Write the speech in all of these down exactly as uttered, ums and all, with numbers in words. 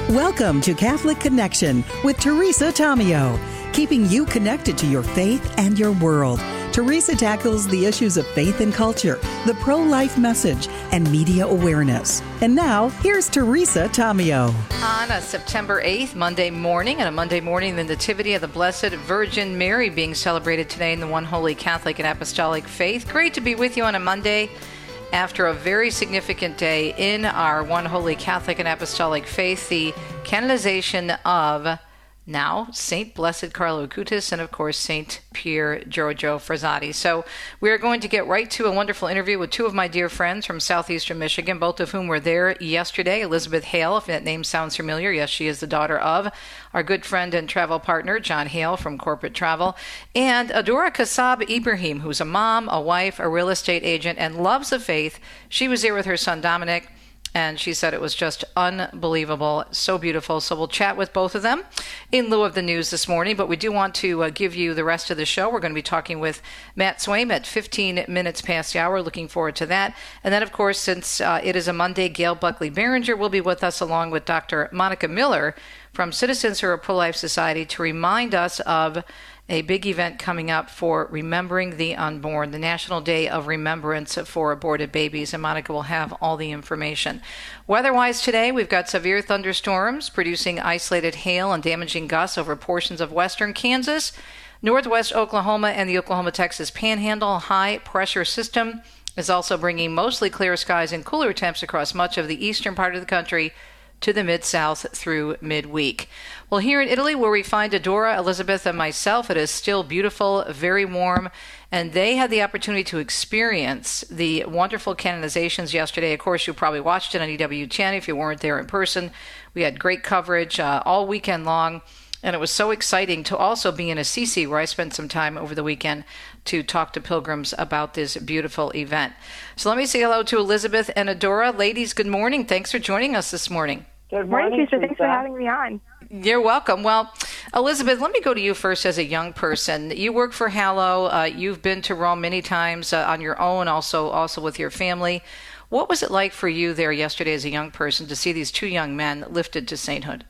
Welcome to Catholic Connection with Teresa Tomeo, keeping you connected to your faith and your world. Teresa tackles the issues of faith and culture, the pro-life message, and media awareness. And now, here's Teresa Tomeo. On a September eighth, Monday morning, and a Monday morning, the Nativity of the Blessed Virgin Mary being celebrated today in the One Holy Catholic and Apostolic Faith. Great to be with you on a Monday after a very significant day in our One Holy Catholic and Apostolic Faith, the canonization of now Saint Blessed Carlo Acutis and, of course, Saint Pier Giorgio Frassati. So we are going to get right to a wonderful interview with two of my dear friends from southeastern Michigan, both of whom were there yesterday. Elizabeth Hale, if that name sounds familiar, yes, she is the daughter of our good friend and travel partner, John Hale from Corporate Travel, and Adora Kassab Ibrahim, who's a mom, a wife, a real estate agent, and loves the faith. She was there with her son, Dominic, and she said it was just unbelievable, so beautiful. So we'll chat with both of them in lieu of the news this morning. But we do want to uh, give you the rest of the show. We're going to be talking with Matt Swaim at fifteen minutes past the hour. Looking forward to that. And then, of course, since uh, it is a Monday, Gail Buckley-Behringer will be with us along with Doctor Monica Miller from Citizens for a Pro-Life Society to remind us of a big event coming up for Remembering the Unborn, the National Day of Remembrance for Aborted Babies, and Monica will have all the information. Weather-wise today, we've got severe thunderstorms producing isolated hail and damaging gusts over portions of western Kansas, northwest Oklahoma, and the Oklahoma-Texas Panhandle. High-pressure system is also bringing mostly clear skies and cooler temps across much of the eastern part of the country to the Mid-South through midweek. Well, here in Italy, where we find Adora, Elizabeth, and myself, it is still beautiful, very warm, and they had the opportunity to experience the wonderful canonizations yesterday. Of course, you probably watched it on E W ten if you weren't there in person. We had great coverage uh, all weekend long, and it was so exciting to also be in Assisi, where I spent some time over the weekend to talk to pilgrims about this beautiful event. So let me say hello to Elizabeth and Adora. Ladies, good morning. Thanks for joining us this morning. Good morning, Teresa. Thanks for having me on. You're welcome. Well, Elizabeth, let me go to you first as a young person. You work for Hallow. Uh, you've been to Rome many times uh, on your own, also also with your family. What was it like for you there yesterday as a young person to see these two young men lifted to sainthood?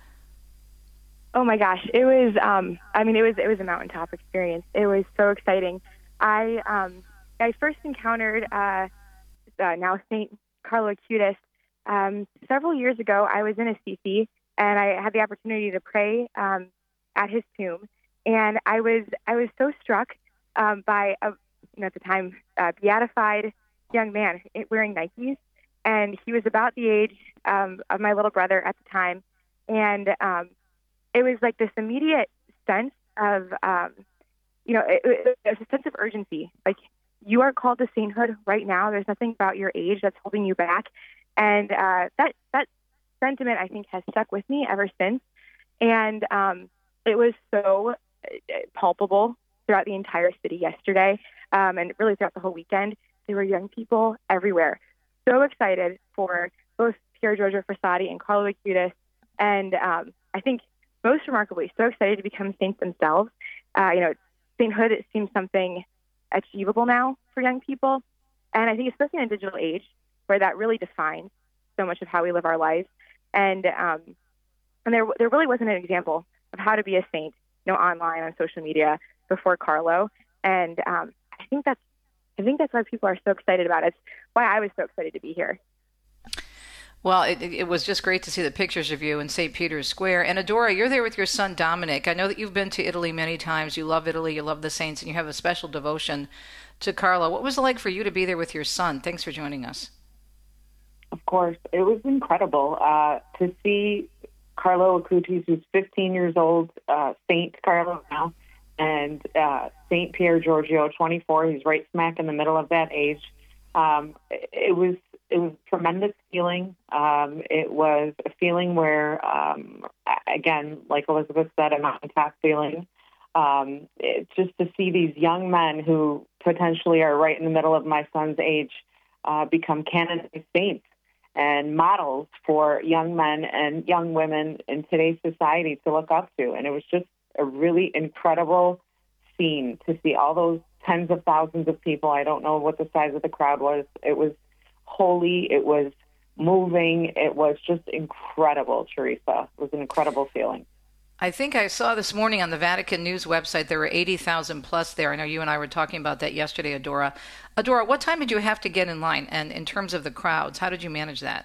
Oh my gosh, it was. Um, I mean, it was it was a mountaintop experience. It was so exciting. I um, I first encountered uh, uh, now Saint Carlo Acutis um, several years ago. I was in Assisi, and I had the opportunity to pray um, at his tomb, and I was I was so struck um, by a, you know, at the time uh, beatified young man wearing Nikes, and he was about the age um, of my little brother at the time, and um, it was like this immediate sense of um, you know it, it, there's a sense of urgency, like you are called to sainthood right now. There's nothing about your age that's holding you back, and uh, that that. sentiment, I think, has stuck with me ever since. And um, it was so palpable throughout the entire city yesterday, um, and really throughout the whole weekend. There were young people everywhere, so excited for both Pier Giorgio Frassati and Carlo Acutis, and um, I think most remarkably, so excited to become saints themselves. Uh, you know, sainthood, it seems something achievable now for young people, and I think especially in a digital age where that really defines so much of how we live our lives. And um, and there there really wasn't an example of how to be a saint, you know, online on social media before Carlo. And um, I think that's I think that's why people are so excited about it. It's why I was so excited to be here. Well, it, it was just great to see the pictures of you in Saint Peter's Square. And Adora, you're there with your son Dominic. I know that you've been to Italy many times. You love Italy, you love the saints, and you have a special devotion to Carlo. What was it like for you to be there with your son? Thanks for joining us. Of course, it was incredible uh, to see Carlo Acutis, who's fifteen years old, uh, Saint Carlo now, and uh, Saint Pier Giorgio, twenty-four. He's right smack in the middle of that age. Um, it was it was a tremendous feeling. Um, it was a feeling where, um, again, like Elizabeth said, a mountaintop feeling. Um, it, just to see these young men who potentially are right in the middle of my son's age uh, become canonized saints and models for young men and young women in today's society to look up to. And it was just a really incredible scene to see all those tens of thousands of people. I don't know what the size of the crowd was. It was holy. It was moving. It was just incredible, Teresa. It was an incredible feeling. I think I saw this morning on the Vatican News website there were eighty thousand plus there. I know you and I were talking about that yesterday, Adora. Adora, what time did you have to get in line? And in terms of the crowds, how did you manage that?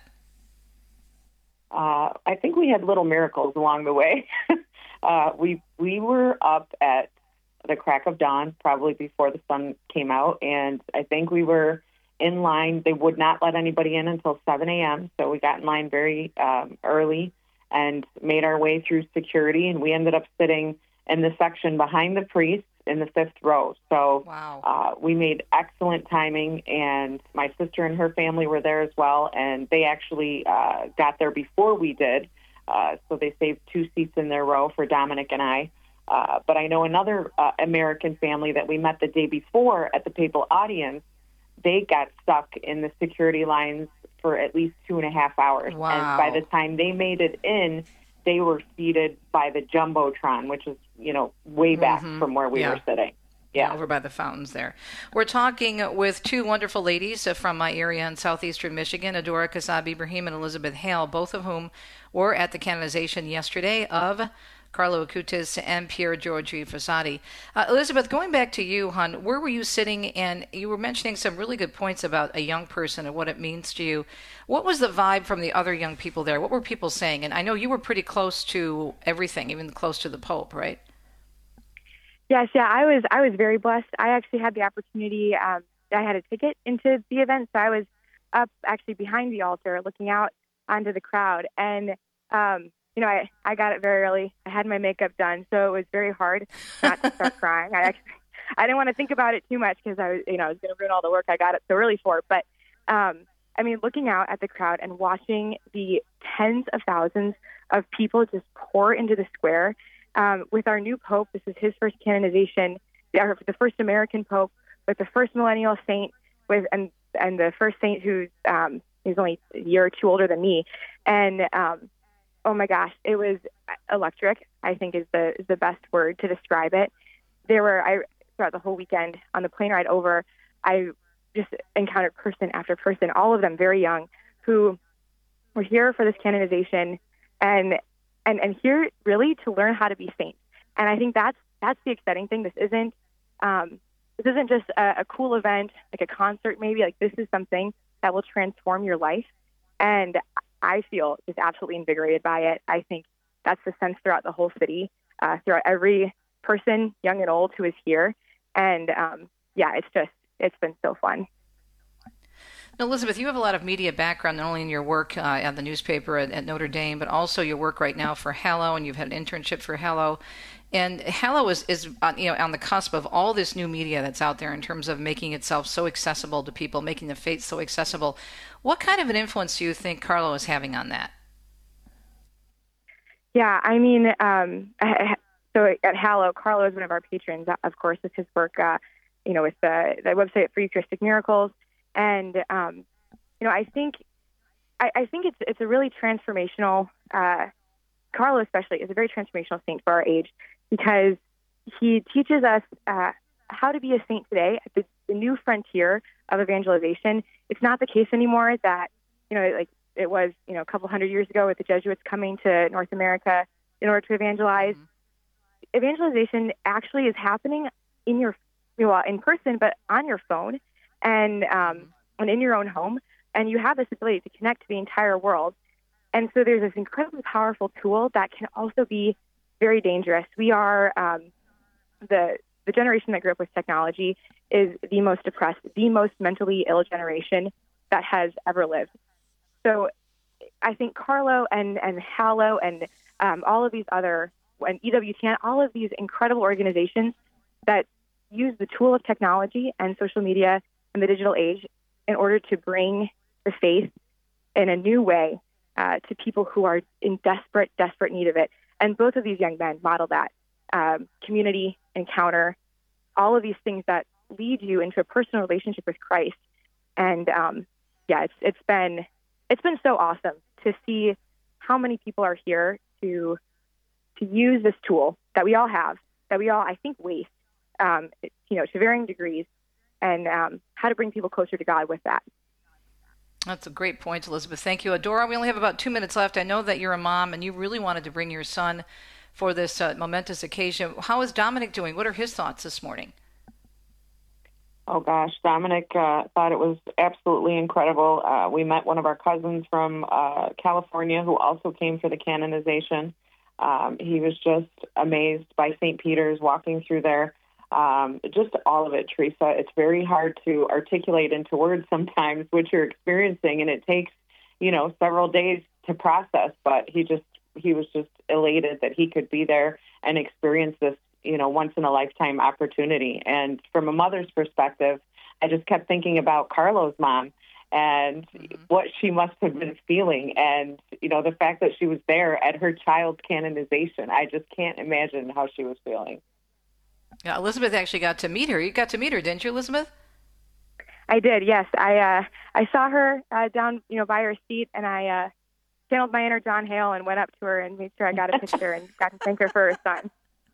Uh, I think we had little miracles along the way. uh, we we were up at the crack of dawn, probably before the sun came out, and I think we were in line. They would not let anybody in until seven a.m., so we got in line very um, early and made our way through security, and we ended up sitting in the section behind the priest in the fifth row. So wow. uh, we made excellent timing, and my sister and her family were there as well, and they actually uh, got there before we did, uh, so they saved two seats in their row for Dominic and I. Uh, but I know another uh, American family that we met the day before at the papal audience, they got stuck in the security lines for at least two and a half hours. Wow. And by the time they made it in, they were seated by the Jumbotron, which is, you know, way back mm-hmm. from where we yeah. were sitting. Yeah, over by the fountains there. We're talking with two wonderful ladies from my area in southeastern Michigan, Adora Kassab Ibrahim and Elizabeth Hale, both of whom were at the canonization yesterday of Carlo Acutis and Pier Giorgio Frassati. Uh, Elizabeth, going back to you, hon, where were you sitting? And you were mentioning some really good points about a young person and what it means to you. What was the vibe from the other young people there? What were people saying? And I know you were pretty close to everything, even close to the Pope, right? Yes, yeah, I was I was very blessed. I actually had the opportunity, um, I had a ticket into the event, so I was up actually behind the altar looking out onto the crowd. And, um, you know, I, I got it very early. I had my makeup done, so it was very hard not to start crying. I actually I didn't want to think about it too much because I was, you know, I was going to ruin all the work I got it so early for. But, um, I mean, looking out at the crowd and watching the tens of thousands of people just pour into the square. Um, with our new Pope, this is his first canonization, the, the first American Pope, with the first millennial saint, with and and the first saint who's um, he's only a year or two older than me, and um, oh my gosh, it was electric. I think is the is the best word to describe it. There were I throughout the whole weekend on the plane ride over, I just encountered person after person, all of them very young, who were here for this canonization, and. And and here really to learn how to be saints. And I think that's that's the exciting thing. This isn't um, this isn't just a, a cool event like a concert maybe. Like this is something that will transform your life. And I feel just absolutely invigorated by it. I think that's the sense throughout the whole city, uh, throughout every person, young and old, who is here. And um, yeah, it's just it's been so fun. Now, Elizabeth, you have a lot of media background, not only in your work uh, at the newspaper at, at Notre Dame, but also your work right now for Hallow, and you've had an internship for Hallow. And Hallow is, is on, you know, on the cusp of all this new media that's out there in terms of making itself so accessible to people, making the faith so accessible. What kind of an influence do you think Carlo is having on that? Yeah, I mean, um, so at Hallow, Carlo is one of our patrons, of course, with his work, uh, you know, with the, the website for Eucharistic Miracles. And, um, you know, I think I, I think it's it's a really transformational, uh, Carlo especially is a very transformational saint for our age because he teaches us uh, how to be a saint today at the, the new frontier of evangelization. It's not the case anymore that, you know, like it was, you know, a couple hundred years ago with the Jesuits coming to North America in order to evangelize. Mm-hmm. Evangelization actually is happening in your, well, in person, but on your phone. And um, and in your own home, and you have this ability to connect to the entire world. And so there's this incredibly powerful tool that can also be very dangerous. We are, um, the the generation that grew up with technology is the most depressed, the most mentally ill generation that has ever lived. So I think Carlo and, and Hallow and um, all of these other, and E W T N, all of these incredible organizations that use the tool of technology and social media in the digital age in order to bring the faith in a new way uh, to people who are in desperate, desperate need of it. And both of these young men model that. Um, community, encounter, all of these things that lead you into a personal relationship with Christ. And um, yeah, it's it's been it's been so awesome to see how many people are here to to use this tool that we all have, that we all, I think, waste, um, you know, to varying degrees. And um, how to bring people closer to God with that. That's a great point, Elizabeth. Thank you. Adora, we only have about two minutes left. I know that you're a mom and you really wanted to bring your son for this uh, momentous occasion. How is Dominic doing? What are his thoughts this morning? Oh, gosh. Dominic uh, thought it was absolutely incredible. Uh, we met one of our cousins from uh, California who also came for the canonization. Um, he was just amazed by Saint Peter's walking through there. Um, just all of it, Teresa. It's very hard to articulate into words sometimes what you're experiencing, and it takes, you know, several days to process. But he just, he was just elated that he could be there and experience this, you know, once in a lifetime opportunity. And from a mother's perspective, I just kept thinking about Carlo's mom and mm-hmm. what she must have been feeling. And, you know, the fact that she was there at her child's canonization, I just can't imagine how she was feeling. Yeah, Elizabeth actually got to meet her. You got to meet her, didn't you, Elizabeth? I did, yes. I uh, I saw her uh, down, you know, by her seat, and I uh, channeled my inner John Hale and went up to her and made sure I got a picture and got to thank her for her son.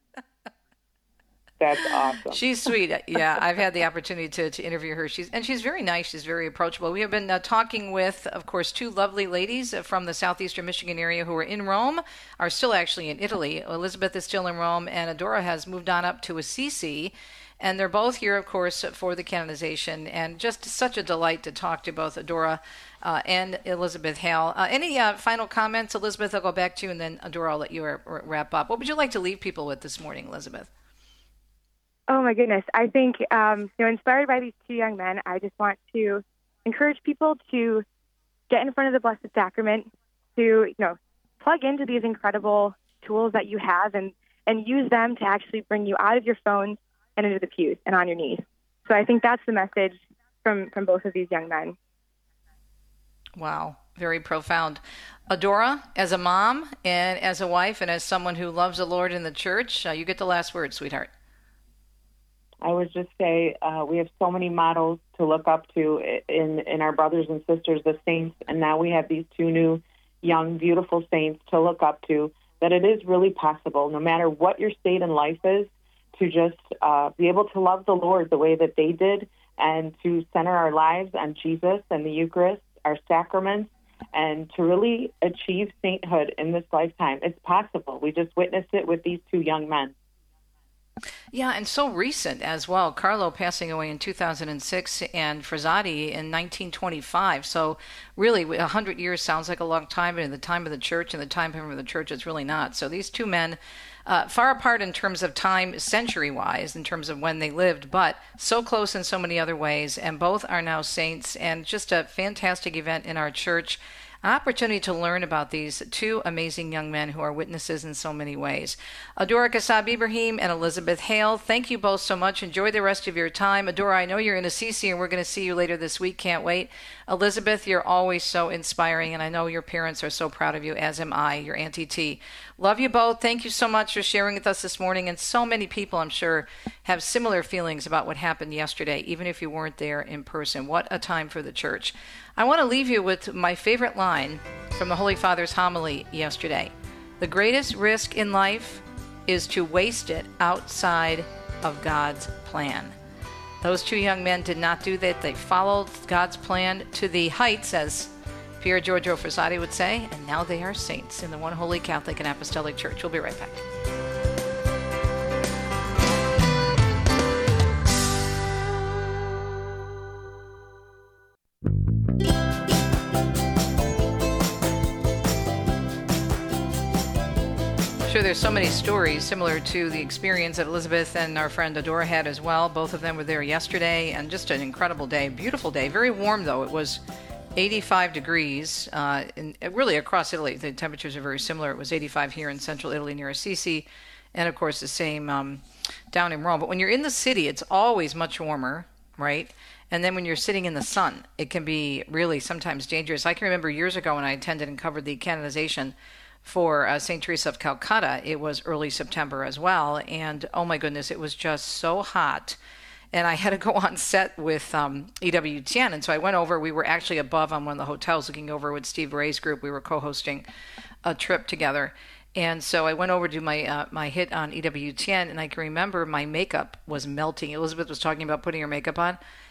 That's awesome. She's sweet. Yeah, I've had the opportunity to, to interview her. She's and she's very nice. She's very approachable. We have been uh, talking with, of course, two lovely ladies from the southeastern Michigan area who are in Rome, are still actually in Italy. Elizabeth is still in Rome, and Adora has moved on up to Assisi. And they're both here, of course, for the canonization. And just such a delight to talk to both Adora uh, and Elizabeth Hale. Uh, any uh, final comments, Elizabeth? I'll go back to you, and then Adora, I'll let you r- wrap up. What would you like to leave people with this morning, Elizabeth? Oh, my goodness. I think, um, you know, inspired by these two young men, I just want to encourage people to get in front of the Blessed Sacrament, to, you know, plug into these incredible tools that you have and, and use them to actually bring you out of your phones and into the pews and on your knees. So I think that's the message from, from both of these young men. Wow. Very profound. Adora, as a mom and as a wife and as someone who loves the Lord and the church, uh, you get the last word, sweetheart. I would just say uh, we have so many models to look up to in, in our brothers and sisters, the saints, and now we have these two new young, beautiful saints to look up to, that it is really possible, no matter what your state in life is, to just uh, be able to love the Lord the way that they did and to center our lives on Jesus and the Eucharist, our sacraments, and to really achieve sainthood in this lifetime. It's possible. We just witnessed it with these two young men. Yeah, and so recent as well. Carlo passing away in two thousand six and Frazzati in nineteen twenty-five. So really, one hundred years sounds like a long time, but in the time of the church and the time of the church, it's really not. So these two men, uh, far apart in terms of time, century-wise, in terms of when they lived, but so close in so many other ways, and both are now saints, and just a fantastic event in our church. An opportunity to learn about these two amazing young men who are witnesses in so many ways. Adora Kassab Ibrahim and Elizabeth Hale, thank you both so much. Enjoy the rest of your time. Adora, I know you're in Assisi and we're going to see you later this week. Can't wait. Elizabeth, you're always so inspiring, and I know your parents are so proud of you, as am I, your Auntie T. Love you both. Thank you so much for sharing with us this morning. And so many people, I'm sure, have similar feelings about what happened yesterday, even if you weren't there in person. What a time for the church. I want to leave you with my favorite line from the Holy Father's homily yesterday. The greatest risk in life is to waste it outside of God's plan. Those two young men did not do that. They followed God's plan to the heights, as Pier Giorgio Frassati would say, and now they are saints in the one holy Catholic and Apostolic Church. We'll be right back. Sure, there's so many stories similar to the experience that Elizabeth and our friend Adora had as well. Both of them were there yesterday, and just an incredible day, beautiful day. Very warm, though. It was eighty-five degrees, uh, and really across Italy. The temperatures are very similar. It was eighty-five here in central Italy near Assisi, and of course the same um, down in Rome. But when you're in the city, it's always much warmer, right? And then when you're sitting in the sun, it can be really sometimes dangerous. I can remember years ago when I attended and covered the canonization for uh, Saint Teresa of Calcutta. It was early September as well, and oh my goodness, it was just so hot. And I had to go on set with um, E W T N, and so I went over. We were actually above on one of the hotels looking over with Steve Ray's group. We were co-hosting a trip together. And so I went over to my uh, my hit on E W T N, and I can remember my makeup was melting. Elizabeth was talking about putting her makeup on.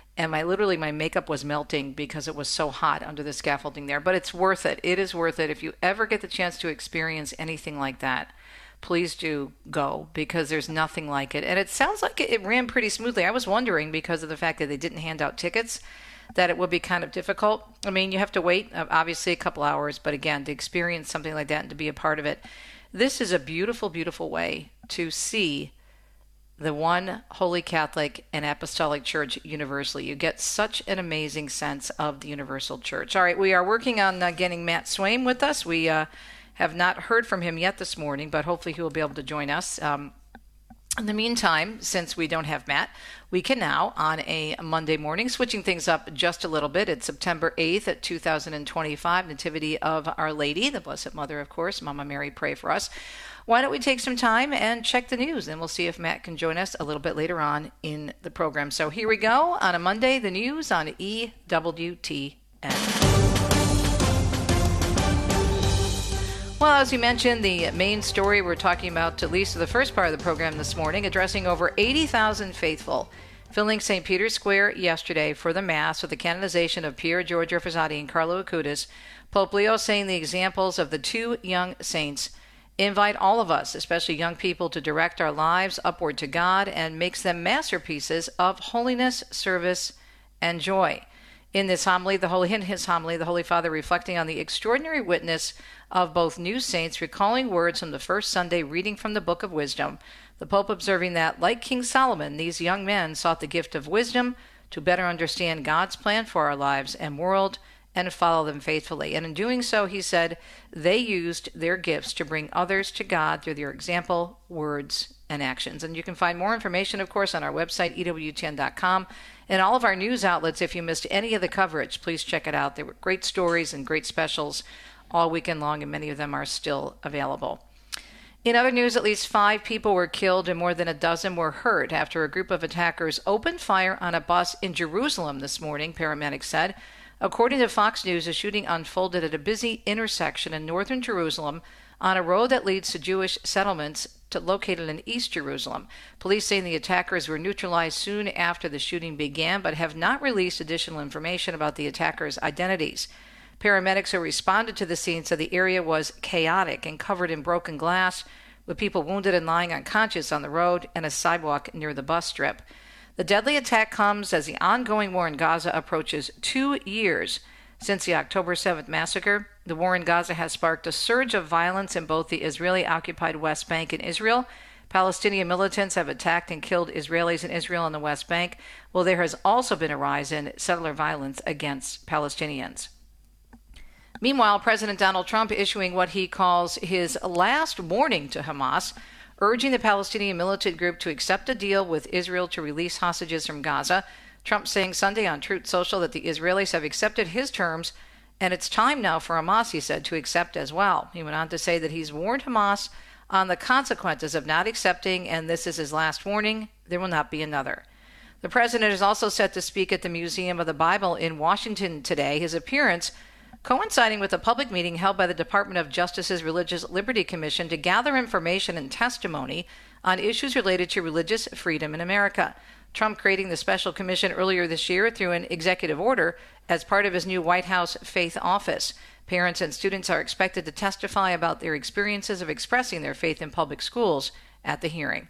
and my literally my makeup was melting because it was so hot under the scaffolding there. But it's worth it. It is worth it. If you ever get the chance to experience anything like that, please do go, because there's nothing like it. And it sounds like it, it ran pretty smoothly. I was wondering, because of the fact that they didn't hand out tickets, that it would be kind of difficult. I mean, you have to wait, obviously, a couple hours, but again, to experience something like that and to be a part of it, this is a beautiful, beautiful way to see the one Holy Catholic and Apostolic Church universally. You get such an amazing sense of the universal church. All right, we are working on uh, getting Matt Swaim with us. We uh, have not heard from him yet this morning, but hopefully he will be able to join us. Um, in the meantime, since we don't have Matt, we can now, on a Monday morning, switching things up just a little bit. It's September eighth at two thousand twenty-five, Nativity of Our Lady, the Blessed Mother, of course. Mama Mary, pray for us. Why don't we take some time and check the news, and we'll see if Matt can join us a little bit later on in the program. So here we go on a Monday, the news on E W T N. Well, as you mentioned, the main story we're talking about, at least the first part of the program this morning, addressing over eighty thousand faithful filling Saint Peter's Square yesterday for the Mass with the canonization of Pier Giorgio Frassati and Carlo Acutis. Pope Leo saying the examples of the two young saints invite all of us, especially young people, to direct our lives upward to God and makes them masterpieces of holiness, service, and joy. In this homily, the Holy in his homily, the Holy Father reflecting on the extraordinary witness of both new saints, recalling words from the first Sunday reading from the Book of Wisdom, the Pope observing that, like King Solomon, these young men sought the gift of wisdom to better understand God's plan for our lives and world and follow them faithfully. And in doing so, he said, they used their gifts to bring others to God through their example, words, and actions. And you can find more information, of course, on our website, E W T N dot com, and all of our news outlets. If you missed any of the coverage, please check it out. There were great stories and great specials all weekend long, and many of them are still available. In other news, at least five people were killed and more than a dozen were hurt after a group of attackers opened fire on a bus in Jerusalem this morning, paramedics said. According to Fox News, the shooting unfolded at a busy intersection in northern Jerusalem on a road that leads to Jewish settlements to, located in East Jerusalem. Police say the attackers were neutralized soon after the shooting began, but have not released additional information about the attackers' identities. Paramedics who responded to the scene said the area was chaotic and covered in broken glass, with people wounded and lying unconscious on the road and a sidewalk near the bus strip. The deadly attack comes as the ongoing war in Gaza approaches two years since the October seventh massacre. The war in Gaza has sparked a surge of violence in both the Israeli-occupied West Bank and Israel. Palestinian militants have attacked and killed Israelis in Israel and the West Bank, while there has also been a rise in settler violence against Palestinians. Meanwhile, President Donald Trump issuing what he calls his last warning to Hamas, urging the Palestinian militant group to accept a deal with Israel to release hostages from Gaza. Trump saying Sunday on Truth Social that the Israelis have accepted his terms, and it's time now for Hamas, he said, to accept as well. He went on to say that he's warned Hamas on the consequences of not accepting, and this is his last warning. There will not be another. The president is also set to speak at the Museum of the Bible in Washington today. His appearance coinciding with a public meeting held by the Department of Justice's Religious Liberty Commission to gather information and testimony on issues related to religious freedom in America. Trump creating the special commission earlier this year through an executive order as part of his new White House Faith Office. Parents and students are expected to testify about their experiences of expressing their faith in public schools at the hearing.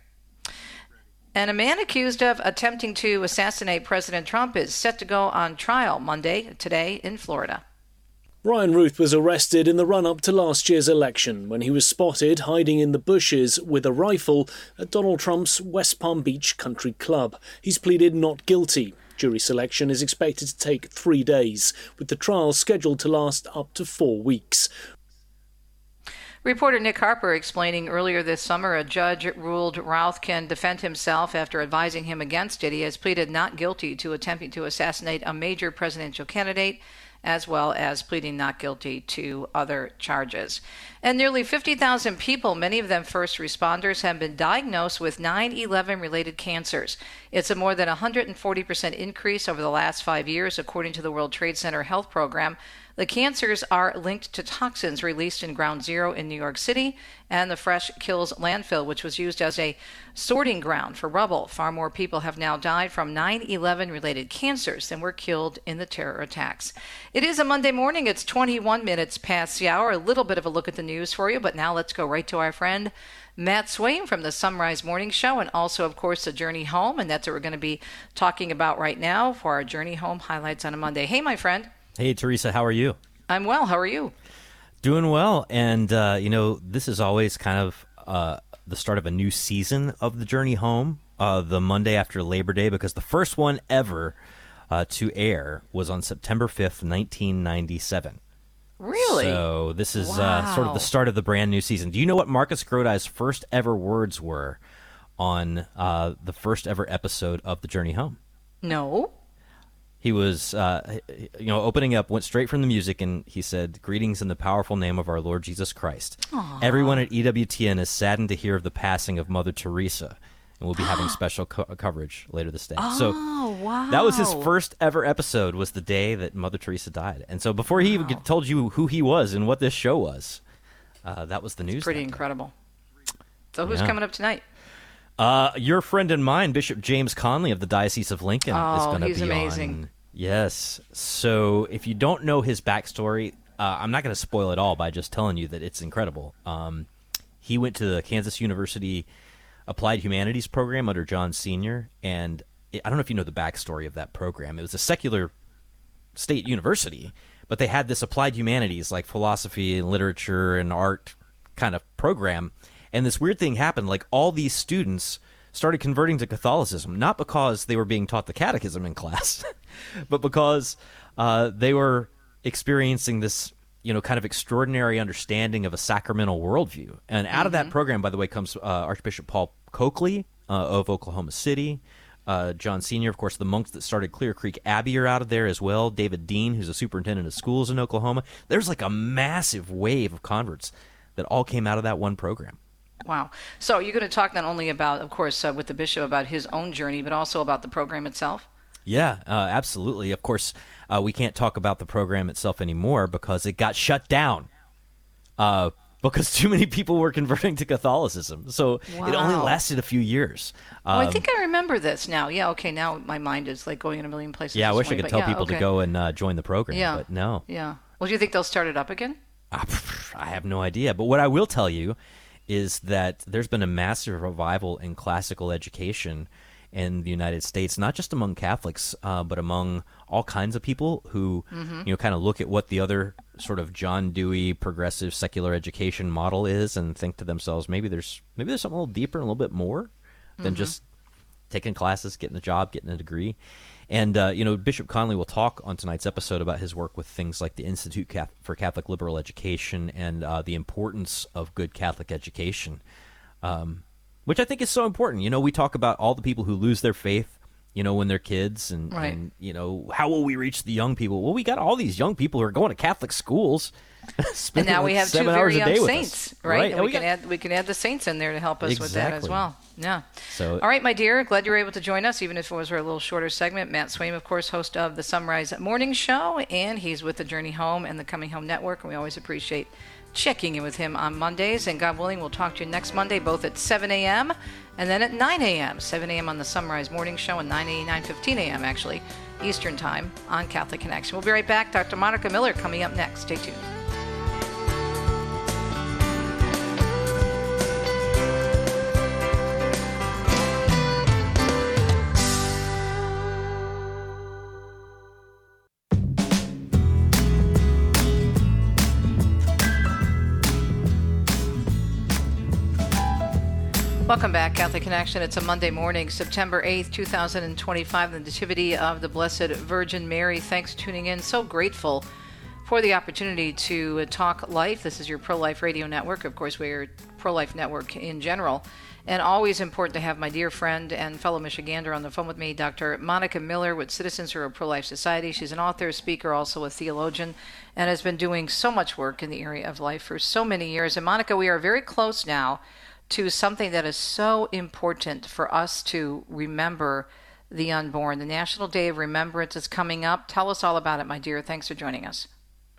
And a man accused of attempting to assassinate President Trump is set to go on trial Monday, today, in Florida. Ryan Ruth was arrested in the run-up to last year's election when he was spotted hiding in the bushes with a rifle at Donald Trump's West Palm Beach Country Club. He's pleaded not guilty. Jury selection is expected to take three days, with the trial scheduled to last up to four weeks. Reporter Nick Harper explaining earlier this summer a judge ruled Routh can defend himself after advising him against it. He has pleaded not guilty to attempting to assassinate a major presidential candidate, as well as pleading not guilty to other charges. And nearly fifty thousand people, many of them first responders, have been diagnosed with nine eleven related cancers. It's a more than one hundred forty percent increase over the last five years, according to the World Trade Center Health Program. The cancers are linked to toxins released in Ground Zero in New York City and the Fresh Kills landfill, which was used as a sorting ground for rubble. Far more people have now died from nine eleven related cancers than were killed in the terror attacks. It is a Monday morning. It's twenty-one minutes past the hour. A little bit of a look at the news for you, but now let's go right to our friend Matt Swaim from the Sunrise Morning Show, and also, of course, the Journey Home. And that's what we're going to be talking about right now for our Journey Home highlights on a Monday. Hey, my friend. Hey, Teresa, how are you? I'm well. How are you? Doing well. And, uh, you know, this is always kind of uh, the start of a new season of the Journey Home, uh, the Monday after Labor Day, because the first one ever uh, to air was on September fifth, nineteen ninety-seven. Really? So this is Wow. uh, sort of the start of the brand new season. Do you know what Marcus Grodi's first ever words were on uh, the first ever episode of the Journey Home? No. He was, uh, you know, opening up, went straight from the music, and he said, "Greetings in the powerful name of our Lord Jesus Christ. Aww. Everyone at E W T N is saddened to hear of the passing of Mother Teresa, and we'll be having special co- coverage later this day." Oh, so wow. that was his first ever episode, was the day that Mother Teresa died. And so before he Wow. even told you who he was and what this show was, uh, that was the news. Pretty that day. incredible. So who's Yeah. coming up tonight? Uh, your friend and mine, Bishop James Conley of the Diocese of Lincoln, Oh, is going to he's be amazing. on. Yes. So if you don't know his backstory, uh, I'm not going to spoil it all by just telling you that it's incredible. Um, he went to the Kansas University Applied Humanities program under John Senior, and it, I don't know if you know the backstory of that program. It was a secular state university, but they had this applied humanities, like philosophy and literature and art kind of program. And this weird thing happened, like all these students started converting to Catholicism, not because they were being taught the catechism in class, but because uh, they were experiencing this, you know, kind of extraordinary understanding of a sacramental worldview. And out of that program, by the way, comes uh, Archbishop Paul Coakley uh, of Oklahoma City, uh, John Senior, of course, the monks that started Clear Creek Abbey are out of there as well, David Dean, who's a superintendent of schools in Oklahoma. There's like a massive wave of converts that all came out of that one program. Wow. So you're going to talk not only about, of course, uh, with the bishop about his own journey, but also about the program itself? Yeah, uh, absolutely. Of course, uh, we can't talk about the program itself anymore because it got shut down uh, because too many people were converting to Catholicism. So Wow. it only lasted a few years. Oh, Um, I think I remember this now. Yeah, okay, now my mind is like going in a million places. yeah, I this wish I morning, could but tell yeah, people okay. to go and uh, join the program, Yeah. but no. Yeah. Well, do you think they'll start it up again? I have no idea. But what I will tell you is that there's been a massive revival in classical education in the United States, not just among Catholics, uh, but among all kinds of people who, Mm-hmm. you know, kind of look at what the other sort of John Dewey progressive secular education model is and think to themselves, maybe there's maybe there's something a little deeper and a little bit more than Mm-hmm. just taking classes, getting a job, getting a degree. And, uh, you know, Bishop Conley will talk on tonight's episode about his work with things like the Institute Cath- for Catholic Liberal Education and uh, the importance of good Catholic education, um, which I think is so important. You know, we talk about all the people who lose their faith, you know, when they're kids and, Right. and, you know, how will we reach the young people? Well, we got all these young people who are going to Catholic schools. And spending now we like have two seven very hours a young day with saints, us. right? And And we, we can got- add we can add the saints in there to help us with that as Exactly. well. Yeah. So- all right, my dear, glad you were able to join us, even if it was a little shorter segment. Matt Swaim, of course, host of the Sunrise Morning Show, and he's with the Journey Home and the Coming Home Network, and we always appreciate checking in with him on Mondays. And God willing, we'll talk to you next Monday, both at seven a.m. and then at nine a.m. seven a.m. on the Sunrise Morning Show and nine a.m. nine fifteen a.m. actually, Eastern Time on Catholic Connection. We'll be right back. Doctor Monica Miller coming up next. Stay tuned. Welcome back, Catholic Connection. It's a Monday morning, September eighth, two thousand twenty-five, the Nativity of the Blessed Virgin Mary. Thanks for tuning in. So grateful for the opportunity to talk life. This is your pro-life radio network. Of course, we're a pro-life network in general. And always important to have my dear friend and fellow Michigander on the phone with me, Doctor Monica Miller with Citizens for a Pro-Life Society. She's an author, speaker, also a theologian, and has been doing so much work in the area of life for so many years. And Monica, we are very close now to something that is so important for us to remember the unborn. The National Day of Remembrance is coming up. Tell us all about it, my dear. Thanks for joining us.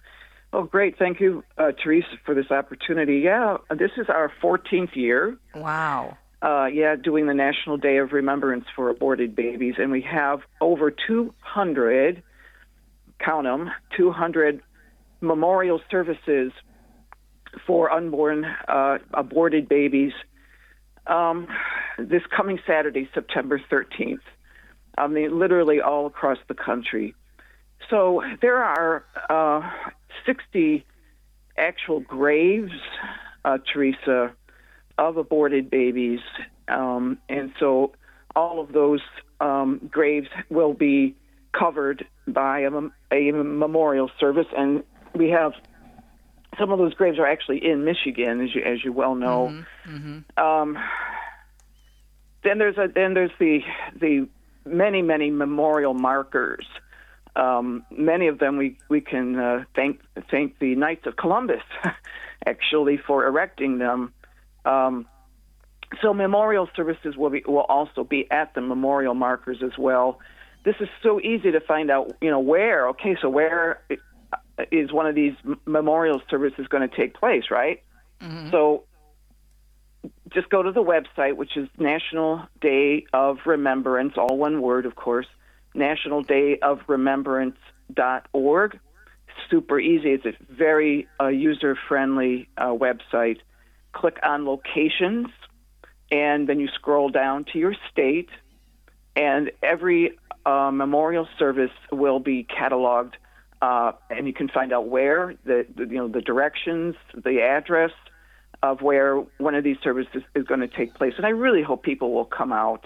Oh, great. Thank you, uh, Teresa, for this opportunity. Yeah, this is our fourteenth year. Wow. Uh, yeah, doing the National Day of Remembrance for Aborted Babies. And we have over two hundred, count them, two hundred memorial services for unborn uh, aborted babies um, this coming Saturday, September thirteenth. I mean, literally all across the country. So there are uh, sixty actual graves, uh, Teresa, of aborted babies. Um, and so all of those um, graves will be covered by a, a memorial service. And we have some of those graves are actually in Michigan, as you, as you well know. Mm-hmm. Mm-hmm. Um, then there's a, then there's the the many many memorial markers. Um, many of them we we can uh, thank thank the Knights of Columbus actually for erecting them. Um, so memorial services will be will also be at the memorial markers as well. This is so easy to find out. You know where? Okay, so where is one of these memorial services going to take place? Right. Mm-hmm. So just go to the website, which is National Day of Remembrance, all one word, of course, national day of remembrance dot org. Super easy. It's a very uh, user-friendly uh, website. Click on locations, and then you scroll down to your state, and every uh, memorial service will be cataloged, uh, and you can find out where, the, the you know the directions, the address of where one of these services is going to take place. And I really hope people will come out.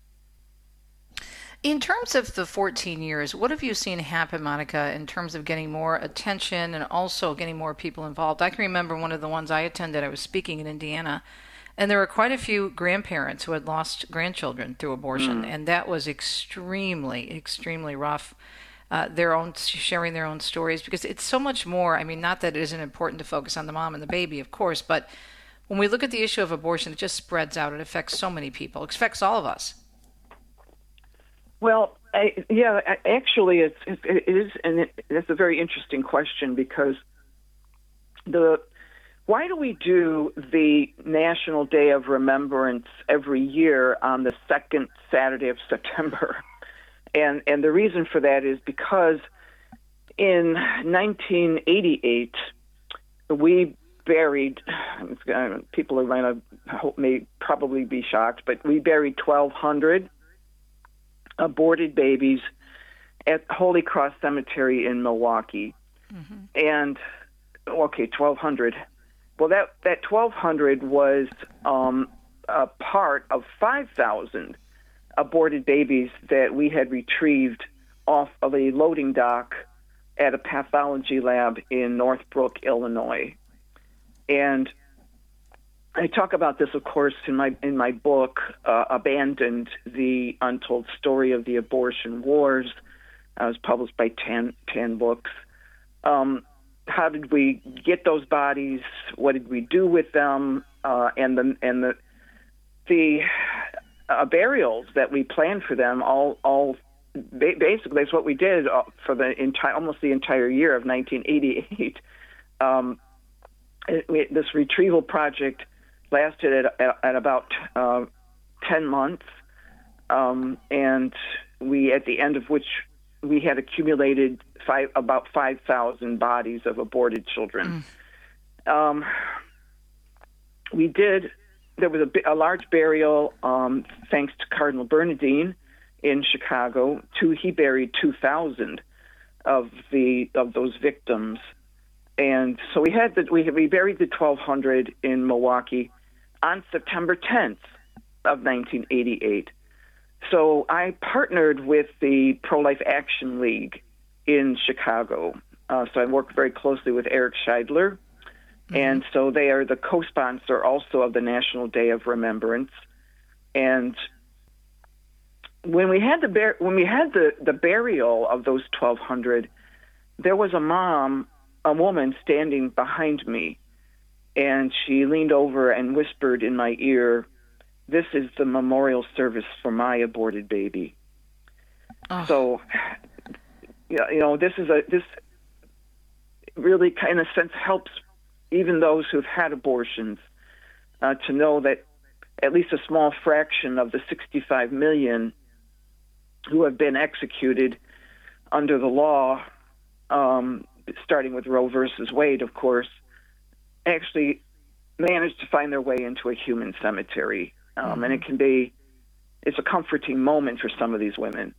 In terms of the fourteen years, what have you seen happen, Monica, in terms of getting more attention and also getting more people involved? I can remember one of the ones I attended, I was speaking in Indiana, and there were quite a few grandparents who had lost grandchildren through abortion, mm. and that was extremely, extremely rough. Uh, their own sharing their own stories, because it's so much more. I mean, not that it isn't important to focus on the mom and the baby, of course, but when we look at the issue of abortion, it just spreads out. It affects so many people. It affects all of us. Well, I, yeah, actually, it's, it, it is, and it, it's a very interesting question, because the why do we do the National Day of Remembrance every year on the second Saturday of September? And and the reason for that is because in nineteen eighty-eight, we buried, people are going to may probably be shocked, but we buried twelve hundred aborted babies at Holy Cross Cemetery in Milwaukee. Mm-hmm. And, okay, twelve hundred. Well, that, that twelve hundred was um, a part of five thousand aborted babies that we had retrieved off of a loading dock at a pathology lab in Northbrook, Illinois. And I talk about this, of course, in my in my book, uh, Abandoned, The Untold Story of the Abortion Wars. Uh, it was published by Tan, Tan Books. Um, how did we get those bodies? What did we do with them? Uh, and the and the the Uh, burials that we planned for them, all, all basically that's what we did for the entire, almost the entire year of nineteen eighty-eight. Um, it, we, this retrieval project lasted at, at, at about uh, ten months, um, and we, at the end of which, we had accumulated five, about five thousand bodies of aborted children. Mm. Um, we did. There was a, a large burial, um, thanks to Cardinal Bernardine in Chicago. Two, he buried two thousand of the of those victims, and so we had the, we we buried the twelve hundred in Milwaukee on September tenth of nineteen eighty-eight. So I partnered with the Pro-Life Action League in Chicago. Uh, so I worked very closely with Eric Scheidler. And so they are the co-sponsor also of the National Day of Remembrance. And when we had the bar- when we had the, the burial of those twelve hundred, there was a mom, a woman standing behind me, and she leaned over and whispered in my ear, "This is the memorial service for my aborted baby." Oh. So, you know, this is a this. really, in a sense, helps even those who've had abortions uh, to know that at least a small fraction of the sixty-five million who have been executed under the law, um, starting with Roe versus Wade, of course, actually managed to find their way into a human cemetery. Um, mm-hmm. And it can be, it's a comforting moment for some of these women.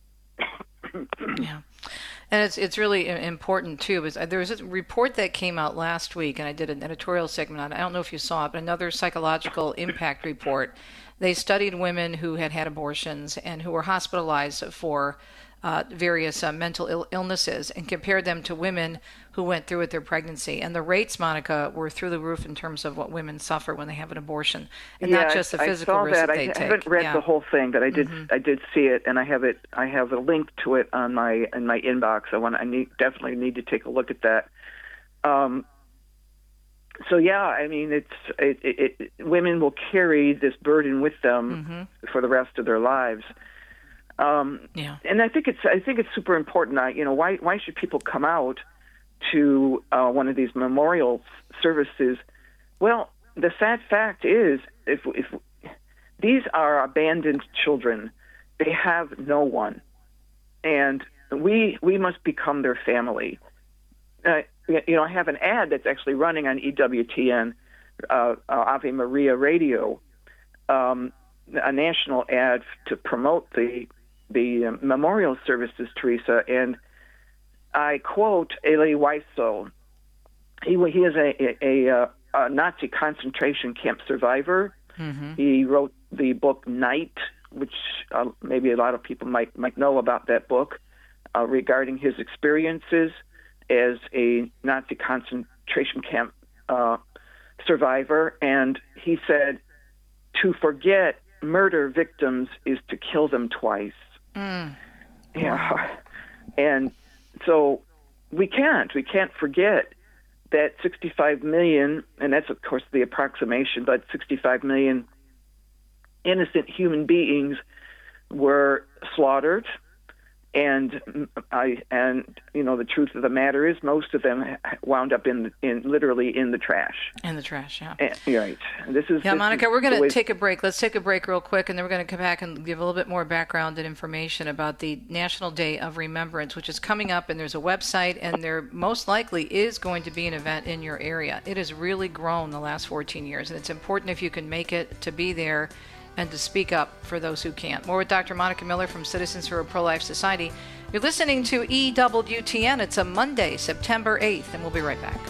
Yeah. And it's it's really important, too. Because there was a report that came out last week, and I did an editorial segment on it. I don't know if you saw it, but another psychological impact report. They studied women who had had abortions and who were hospitalized for uh, various uh, mental Ill- illnesses and compared them to women who went through with their pregnancy. And the rates, Monica, were through the roof in terms of what women suffer when they have an abortion, and yeah, not just the physical I saw risk that, that they I take. I haven't read yeah. the whole thing, but I did. Mm-hmm. I did see it, and I have it. I have a link to it on my in my inbox. I want. I need definitely need to take a look at that. Um, so yeah, I mean, it's it, it, it, women will carry this burden with them mm-hmm. for the rest of their lives. Um, yeah, and I think it's I think it's super important. I, you know, why why should people come out to uh, one of these memorial services? Well, the sad fact is, if if these are abandoned children, they have no one, and we we must become their family. Uh, you know, I have an ad that's actually running on E W T N, uh, uh, Ave Maria Radio, um, a national ad to promote the the uh, memorial services, Teresa, and I quote Elie Wiesel. He he is a a, a, a Nazi concentration camp survivor. Mm-hmm. He wrote the book Night, which uh, maybe a lot of people might might know about that book, uh, regarding his experiences as a Nazi concentration camp uh, survivor. And he said, "To forget murder victims is to kill them twice." Mm. Yeah, and so we can't we can't forget that sixty-five million, and that's of course the approximation, but sixty-five million innocent human beings were slaughtered. And I and you know the truth of the matter is most of them wound up in in literally in the trash. In the trash, yeah. And, right. This is yeah, this Monica. Is we're going to take a break. Let's take a break real quick, and then we're going to come back and give a little bit more background and information about the National Day of Remembrance, which is coming up. And there's a website, and there most likely is going to be an event in your area. It has really grown the last fourteen years, and it's important if you can make it to be there and to speak up for those who can't. More with Doctor Monica Miller from Citizens for a Pro-Life Society. You're listening to E W T N. It's a Monday, September eighth, and we'll be right back.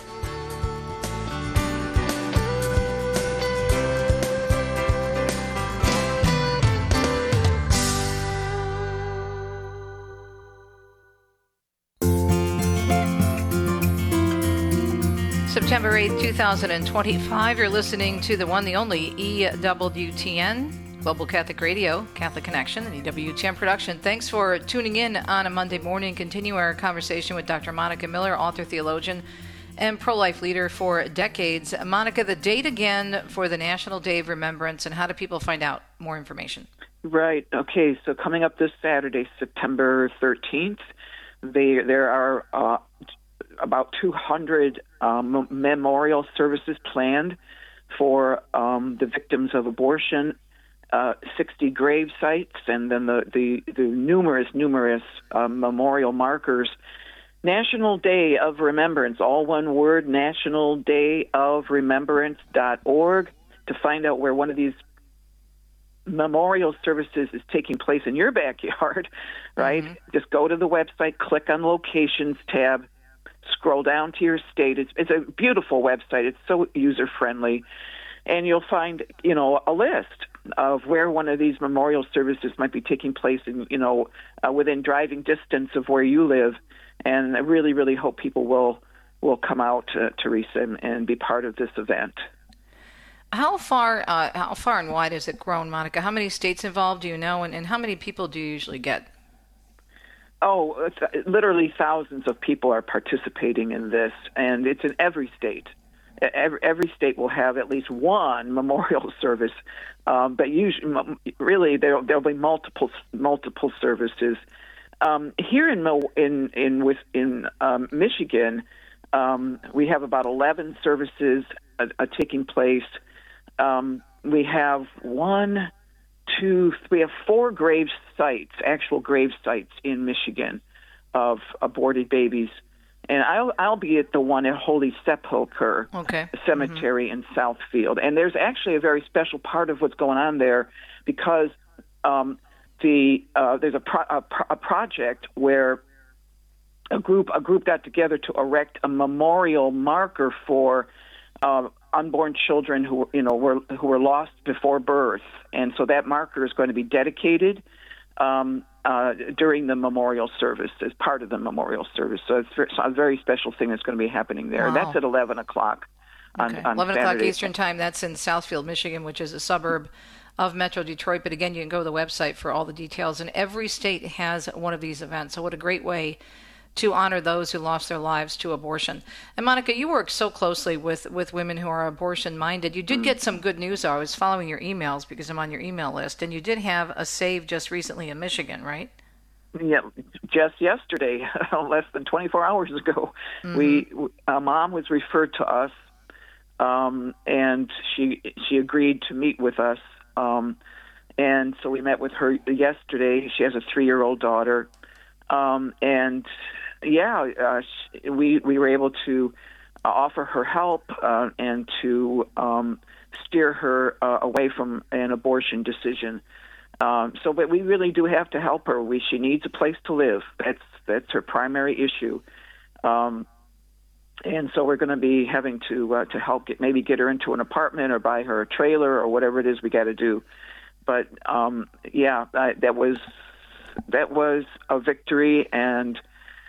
September eighth, twenty twenty-five. You're listening to the one, the only E W T N. Global Catholic Radio, Catholic Connection, and E W T N production. Thanks for tuning in on a Monday morning. Continue our conversation with Doctor Monica Miller, author, theologian, and pro-life leader for decades. Monica, the date again for the National Day of Remembrance, and how do people find out more information? Right. Okay. So coming up this Saturday, September thirteenth, they, there are uh, about two hundred um, memorial services planned for um, the victims of abortion. Uh, sixty grave sites, and then the, the, the numerous, numerous uh, memorial markers. National Day of Remembrance, all one word, national day of remembrance dot org, to find out where one of these memorial services is taking place in your backyard, right? Mm-hmm. Just go to the website, click on Locations tab, scroll down to your state. It's, it's a beautiful website. It's so user-friendly. And you'll find, you know, a list of where one of these memorial services might be taking place, in, you know, uh, within driving distance of where you live. And I really, really hope people will will come out, uh, Teresa, and, and be part of this event. How far, uh, how far and wide has it grown, Monica? How many states involved do you know, and, and how many people do you usually get? Oh, it's, literally thousands of people are participating in this, and it's in every state. Every, every state will have at least one memorial service, um, but usually, really, there there'll be multiple multiple services. Um, here in in in with in um, Michigan, Um, we have about eleven services uh, uh, taking place. Um, we have one, two, we have four grave sites, actual grave sites in Michigan of aborted babies. And I'll, I'll be at the one at Holy Sepulchre okay. Cemetery mm-hmm. in Southfield. And there's actually a very special part of what's going on there because um, the uh, there's a, pro- a, pro- a project where a group a group got together to erect a memorial marker for uh, unborn children who you know were who were lost before birth, and so that marker is going to be dedicated um, uh, during the memorial service as part of the memorial service. So it's very, so a very special thing that's going to be happening there. Wow. That's at eleven o'clock on, okay. on eleven Saturday. o'clock Eastern Time. That's in Southfield, Michigan, which is a suburb of Metro Detroit. But again, you can go to the website for all the details. And every state has one of these events. So what a great way to honor those who lost their lives to abortion. And Monica, you work so closely with, with women who are abortion-minded. You did get some good news, though. I was following your emails because I'm on your email list, and you did have a save just recently in Michigan, right? Yeah, just yesterday, less than twenty-four hours ago, mm-hmm. we a mom was referred to us, um, and she she agreed to meet with us. Um, and so we met with her yesterday. She has a three-year-old daughter, um, and yeah, uh, we we were able to offer her help uh, and to um, steer her uh, away from an abortion decision. Um, so, but we really do have to help her. We she needs a place to live. That's that's her primary issue, um, and so we're going to be having to uh, to help get maybe get her into an apartment or buy her a trailer or whatever it is we got to do. But um, yeah, I, that was that was a victory, and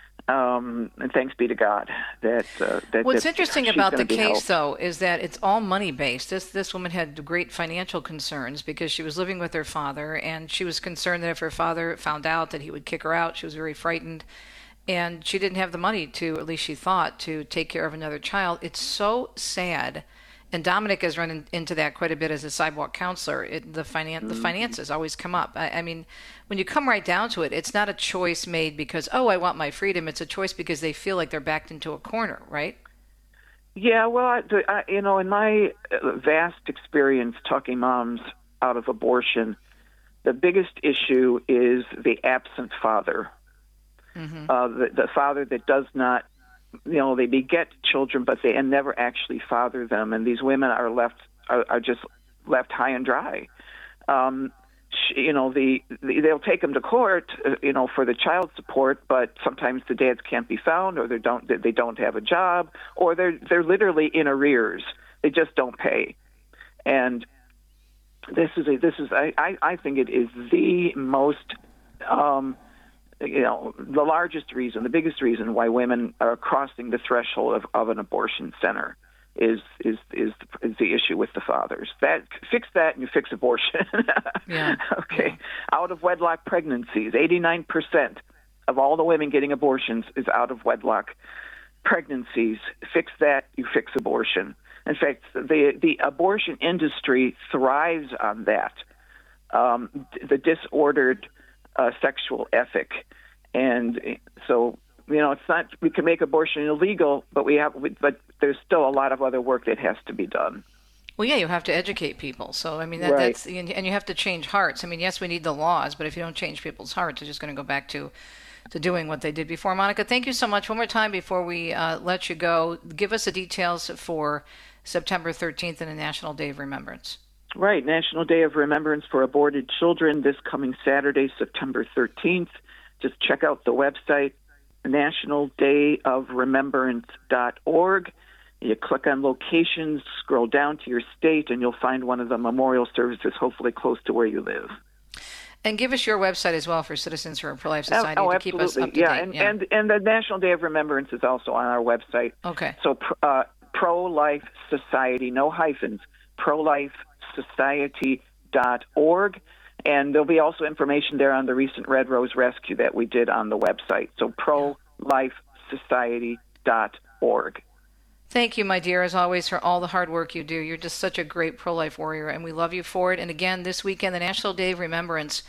um, and thanks be to God that. Uh, that What's that interesting she's about the be case, helped. though, is that it's all money based. This this woman had great financial concerns because she was living with her father, and she was concerned that if her father found out that he would kick her out. She was very frightened, and she didn't have the money to, at least she thought, to take care of another child. It's so sad. And Dominic has run in, into that quite a bit as a sidewalk counselor. It, the, finan- mm-hmm. the finances always come up. I, I mean, when you come right down to it, it's not a choice made because, oh, I want my freedom. It's a choice because they feel like they're backed into a corner, right? Yeah, well, I, I, you know, in my vast experience talking moms out of abortion, the biggest issue is the absent father, mm-hmm. uh, the, the father that does not, you know, they beget children, but they and never actually father them, and these women are left are, are just left high and dry. Um, she, you know, the, the they'll take them to court, uh, you know, for the child support, but sometimes the dads can't be found, or they don't they don't have a job, or they're they're literally in arrears. They just don't pay, and this is a, this is I, I I think it is the most. Um, You know, the largest reason, the biggest reason why women are crossing the threshold of, of an abortion center is is is is the issue with the fathers. That fix that and you fix abortion. Yeah. Okay. Out of wedlock pregnancies, eighty-nine percent of all the women getting abortions is out of wedlock pregnancies. Fix that, you fix abortion. In fact, the the abortion industry thrives on that. Um, the disordered Uh, sexual ethic, and so you know it's not we can make abortion illegal, but we have but there's still a lot of other work that has to be done. Well, yeah, you have to educate people. So I mean that, right. that's and you have to change hearts. I mean, yes, we need the laws, but if you don't change people's hearts, they're just going to go back to to doing what they did before. Monica, thank you so much. One more time before we uh, let you go, give us the details for September thirteenth and the National Day of Remembrance. Right, National Day of Remembrance for Aborted Children this coming Saturday, September thirteenth. Just check out the website, national day of remembrance dot org. You click on locations, scroll down to your state, and you'll find one of the memorial services, hopefully close to where you live. And give us your website as well for Citizens for a Pro-Life Society oh, to keep us up to yeah, date. and, yeah, and and the National Day of Remembrance is also on our website. Okay. So uh, Pro-Life Society, no hyphens, Pro-Life Society dot org, and there'll be also information there on the recent Red Rose rescue that we did on the website. So Pro Life Society dot org. Thank you, my dear, as always, for all the hard work you do. You're just such a great pro-life warrior, and we love you for it. And again, this weekend, the National Day of Remembrance,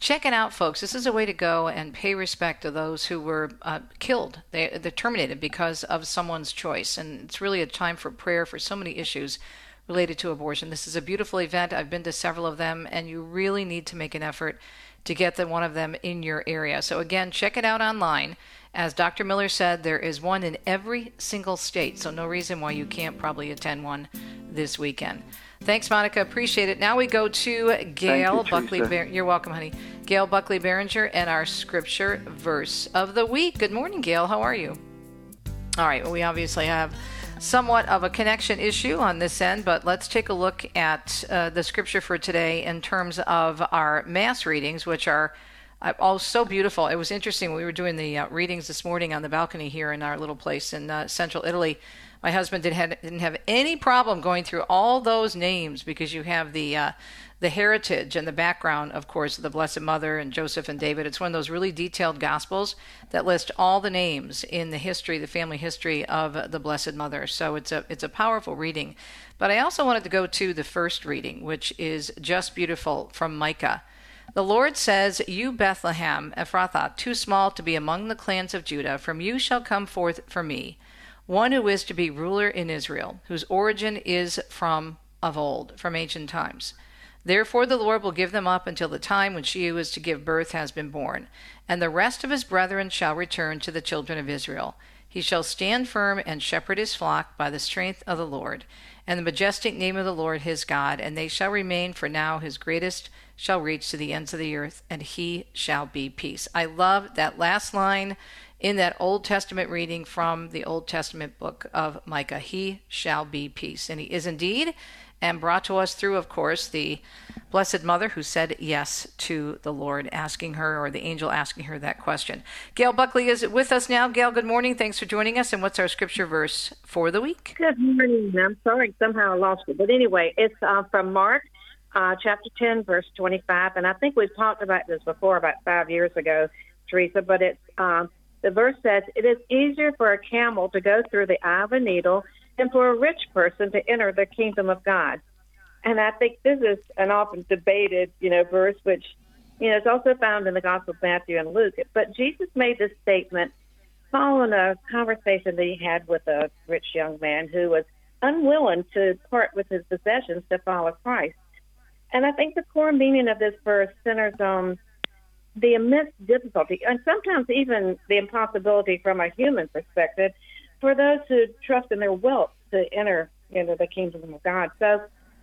check it out, folks. This is a way to go and pay respect to those who were uh, killed. They, they're terminated because of someone's choice. And it's really a time for prayer for so many issues related to abortion. This is a beautiful event. I've been to several of them, and you really need to make an effort to get the, one of them in your area. So again, check it out online. As Doctor Miller said, there is one in every single state, so no reason why you can't probably attend one this weekend. Thanks, Monica. Appreciate it. Now we go to Gail you, Buckley. Bar- You're welcome, honey. Gail Buckley Behringer and our scripture verse of the week. Good morning, Gail. How are you? All right. Well, we obviously have somewhat of a connection issue on this end, but let's take a look at uh, the scripture for today in terms of our mass readings, which are uh, all so beautiful. It was interesting. We were doing the uh, readings this morning on the balcony here in our little place in uh, central Italy. My husband did have, didn't have any problem going through all those names because you have the uh, the heritage and the background, of course, of the Blessed Mother and Joseph and David. It's one of those really detailed Gospels that list all the names in the history, the family history of the Blessed Mother. So it's a it's a powerful reading. But I also wanted to go to the first reading, which is just beautiful, from Micah. The Lord says, "You Bethlehem, Ephrathah, too small to be among the clans of Judah, from you shall come forth for me one who is to be ruler in Israel, whose origin is from of old, from ancient times. Therefore the Lord will give them up until the time when she who is to give birth has been born, and the rest of his brethren shall return to the children of Israel. He shall stand firm and shepherd his flock by the strength of the Lord, and the majestic name of the Lord his God, and they shall remain, for now his greatest shall reach to the ends of the earth, and he shall be peace." I love that last line in that Old Testament reading from the Old Testament book of Micah. He shall be peace. And he is indeed, and brought to us through, of course, the Blessed Mother who said yes to the Lord, asking her, or the angel asking her that question. Gail Buckley is with us now. Gail, good morning. Thanks for joining us. And what's our scripture verse for the week? Good morning. I'm sorry, somehow I lost it. But anyway, it's uh, from Mark uh, chapter ten, verse twenty-five. And I think we've talked about this before, about five years ago, Teresa. But it's um, the verse says, "It is easier for a camel to go through the eye of a needle than for a rich person to enter the kingdom of God." And I think this is an often debated, you know, verse, which, you know, is also found in the Gospel of Matthew and Luke. But Jesus made this statement following a conversation that he had with a rich young man who was unwilling to part with his possessions to follow Christ. And I think the core meaning of this verse centers on the immense difficulty, and sometimes even the impossibility from a human perspective, for those who trust in their wealth to enter into the kingdom of God. So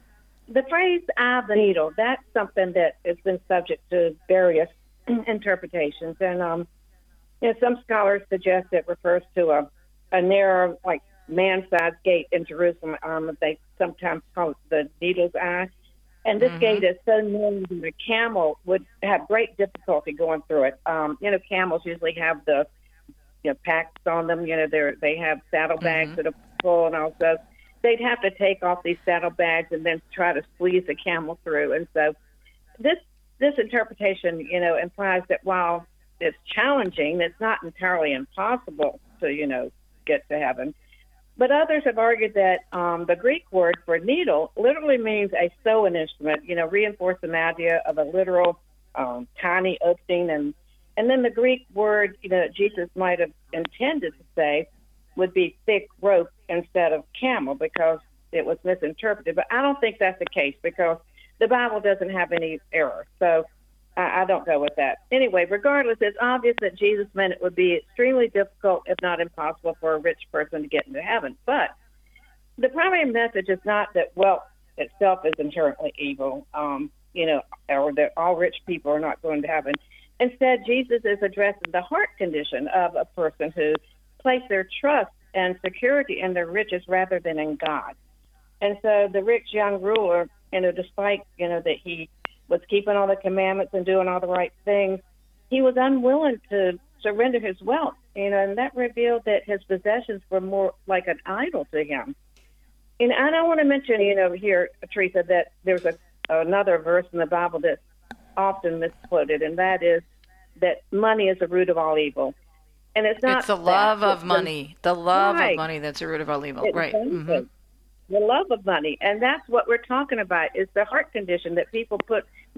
the phrase "eye of the needle," that's something that has been subject to various interpretations. And um, you know, some scholars suggest it refers to a, a narrow, like, man-sized gate in Jerusalem. Um, they sometimes call it the needle's eye. And this mm-hmm. gate is so narrow that a camel would have great difficulty going through it. Um, you know, camels usually have the you know, packs on them. You know, they they have saddlebags mm-hmm. that are full, and also they'd have to take off these saddlebags and then try to squeeze the camel through. And so this this interpretation, you know, implies that while it's challenging, it's not entirely impossible to, you know, get to heaven. But others have argued that um, the Greek word for needle literally means a sewing instrument, you know, reinforcing the idea of a literal um, tiny opening. And, and then the Greek word, you know, that Jesus might have intended to say would be thick rope instead of camel, because it was misinterpreted. But I don't think that's the case, because the Bible doesn't have any error. So I, I don't go with that. Anyway, regardless, it's obvious that Jesus meant it would be extremely difficult, if not impossible, for a rich person to get into heaven. But the primary message is not that wealth itself is inherently evil, um, you know, or that all rich people are not going to heaven. Instead, Jesus is addressing the heart condition of a person who place their trust and security in their riches rather than in God. And so the rich young ruler, you know, despite, you know, that he was keeping all the commandments and doing all the right things, he was unwilling to surrender his wealth, you know, and that revealed that his possessions were more like an idol to him. And I don't want to mention, you know, here, Teresa, that there's a, another verse in the Bible that's often misquoted, and that is that money is the root of all evil. And it's not it's the love of money, the love right. of money that's the root of all evil, it's right? Mm-hmm. The love of money, and that's what we're talking about, is the heart condition that people put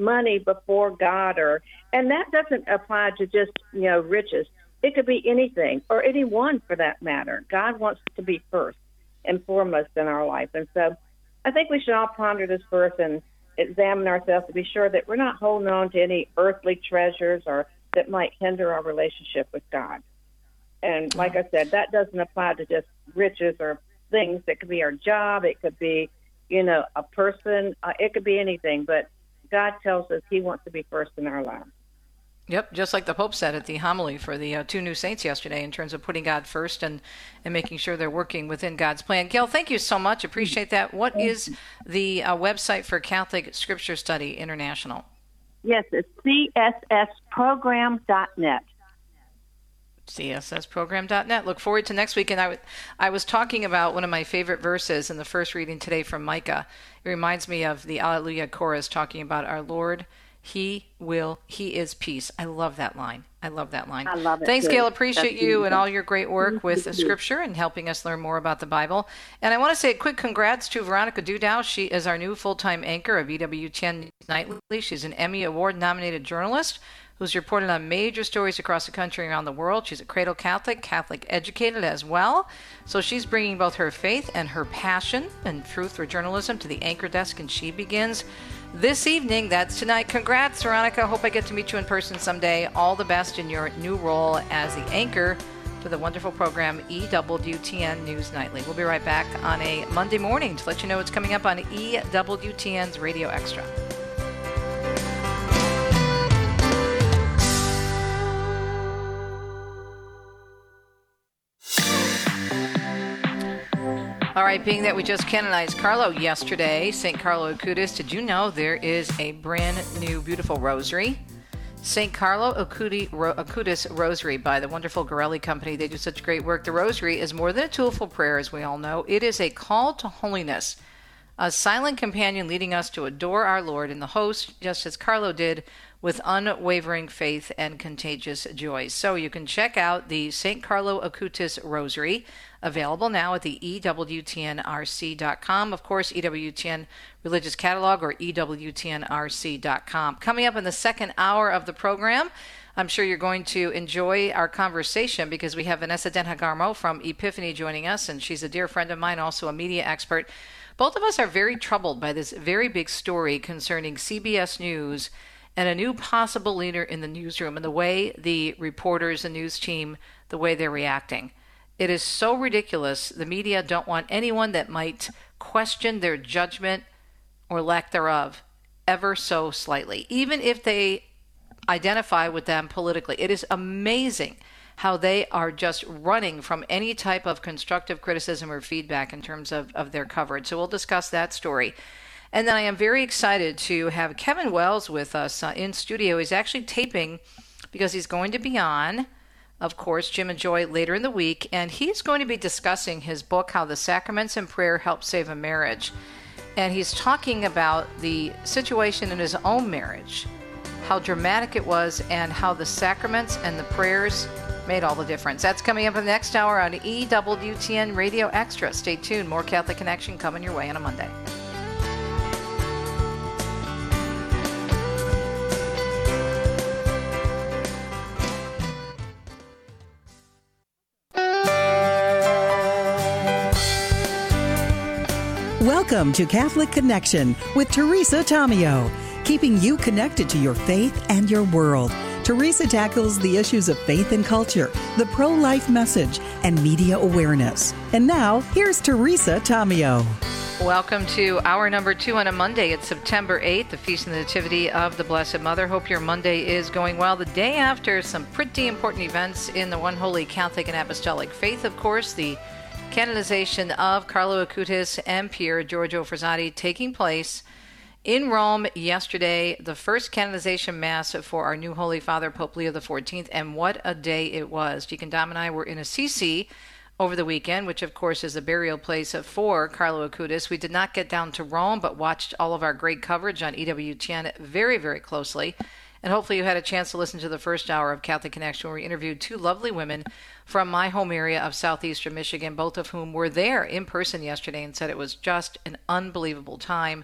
money before God, or and that doesn't apply to just, you know, riches. It could be anything, or anyone for that matter. God wants to be first and foremost in our life. And so I think we should all ponder this verse and examine ourselves to be sure that we're not holding on to any earthly treasures or that might hinder our relationship with God. And like I said, that doesn't apply to just riches or things. It could be our job. It could be, you know, a person. Uh, it could be anything. But God tells us he wants to be first in our lives. Yep, just like the Pope said at the homily for the uh, two new saints yesterday in terms of putting God first and, and making sure they're working within God's plan. Gail, thank you so much. Appreciate that. What is the uh, website for Catholic Scripture Study International? Yes, it's c s s program dot net. c s s program dot net. Look forward to next week. And I, w- I was talking about one of my favorite verses in the first reading today from Micah. It reminds me of the Alleluia chorus talking about our Lord. He will, he is peace. I love that line. I love that line. I love it. Thanks, too. Gail. Appreciate That's you beautiful. and all your great work with the Scripture and helping us learn more about the Bible. And I want to say a quick congrats to Veronica Dudow. She is our new full-time anchor of E W T N News Nightly. She's an Emmy Award-nominated journalist who's reported on major stories across the country and around the world. She's a cradle Catholic, Catholic educated as well. So she's bringing both her faith and her passion and truth for journalism to the anchor desk, and she begins this evening. That's tonight. Congrats, Veronica. Hope I get to meet you in person someday. All the best in your new role as the anchor to the wonderful program E W T N News Nightly. We'll be right back on a Monday morning to let you know what's coming up on E W T N's Radio Extra. All right, being that we just canonized Carlo yesterday, Saint Carlo Acutis, did you know there is a brand new beautiful rosary? Saint Carlo Acuti, Ro, Acutis Rosary by the wonderful Gorelli Company. They do such great work. The rosary is more than a tool for prayer, as we all know. It is a call to holiness, a silent companion leading us to adore our Lord and the host, just as Carlo did, with unwavering faith and contagious joy. So you can check out the Saint Carlo Acutis Rosary, available now at the E W T N R C dot com. Of course, E W T N Religious Catalog or E W T N R C dot com. Coming up in the second hour of the program, I'm sure you're going to enjoy our conversation because we have Vanessa Denhagarmo from Epiphany joining us, and she's a dear friend of mine, also a media expert. Both of us are very troubled by this very big story concerning C B S News and a new possible leader in the newsroom and the way the reporters, the news team, the way they're reacting. It is so ridiculous. The media don't want anyone that might question their judgment or lack thereof ever so slightly, even if they identify with them politically. It is amazing how they are just running from any type of constructive criticism or feedback in terms of, of their coverage. So we'll discuss that story. And then I am very excited to have Kevin Wells with us uh, in studio. He's actually taping because he's going to be on, of course, Jim and Joy later in the week, and he's going to be discussing his book, How the Sacraments and Prayer Help Save a Marriage. And he's talking about the situation in his own marriage, how dramatic it was, and how the sacraments and the prayers made all the difference. That's coming up in the next hour on E W T N Radio Extra. Stay tuned. More Catholic Connection coming your way on a Monday. Welcome to Catholic Connection with Teresa Tomeo, keeping you connected to your faith and your world. Teresa tackles the issues of faith and culture, the pro-life message, and media awareness. And now, here's Teresa Tomeo. Welcome to hour number two on a Monday. It's September eighth, the Feast of the Nativity of the Blessed Mother. Hope your Monday is going well. The day after some pretty important events in the One Holy Catholic and Apostolic Faith, of course, the canonization of Carlo Acutis and Pier Giorgio Frassati taking place in Rome yesterday, the first canonization mass for our new Holy Father, Pope Leo the fourteenth, and what a day it was. Deacon Dom and I were in Assisi over the weekend, which of course is the burial place for Carlo Acutis. We did not get down to Rome, but watched all of our great coverage on E W T N very, very closely. And hopefully you had a chance to listen to the first hour of Catholic Connection, where we interviewed two lovely women from my home area of southeastern Michigan, both of whom were there in person yesterday and said it was just an unbelievable time.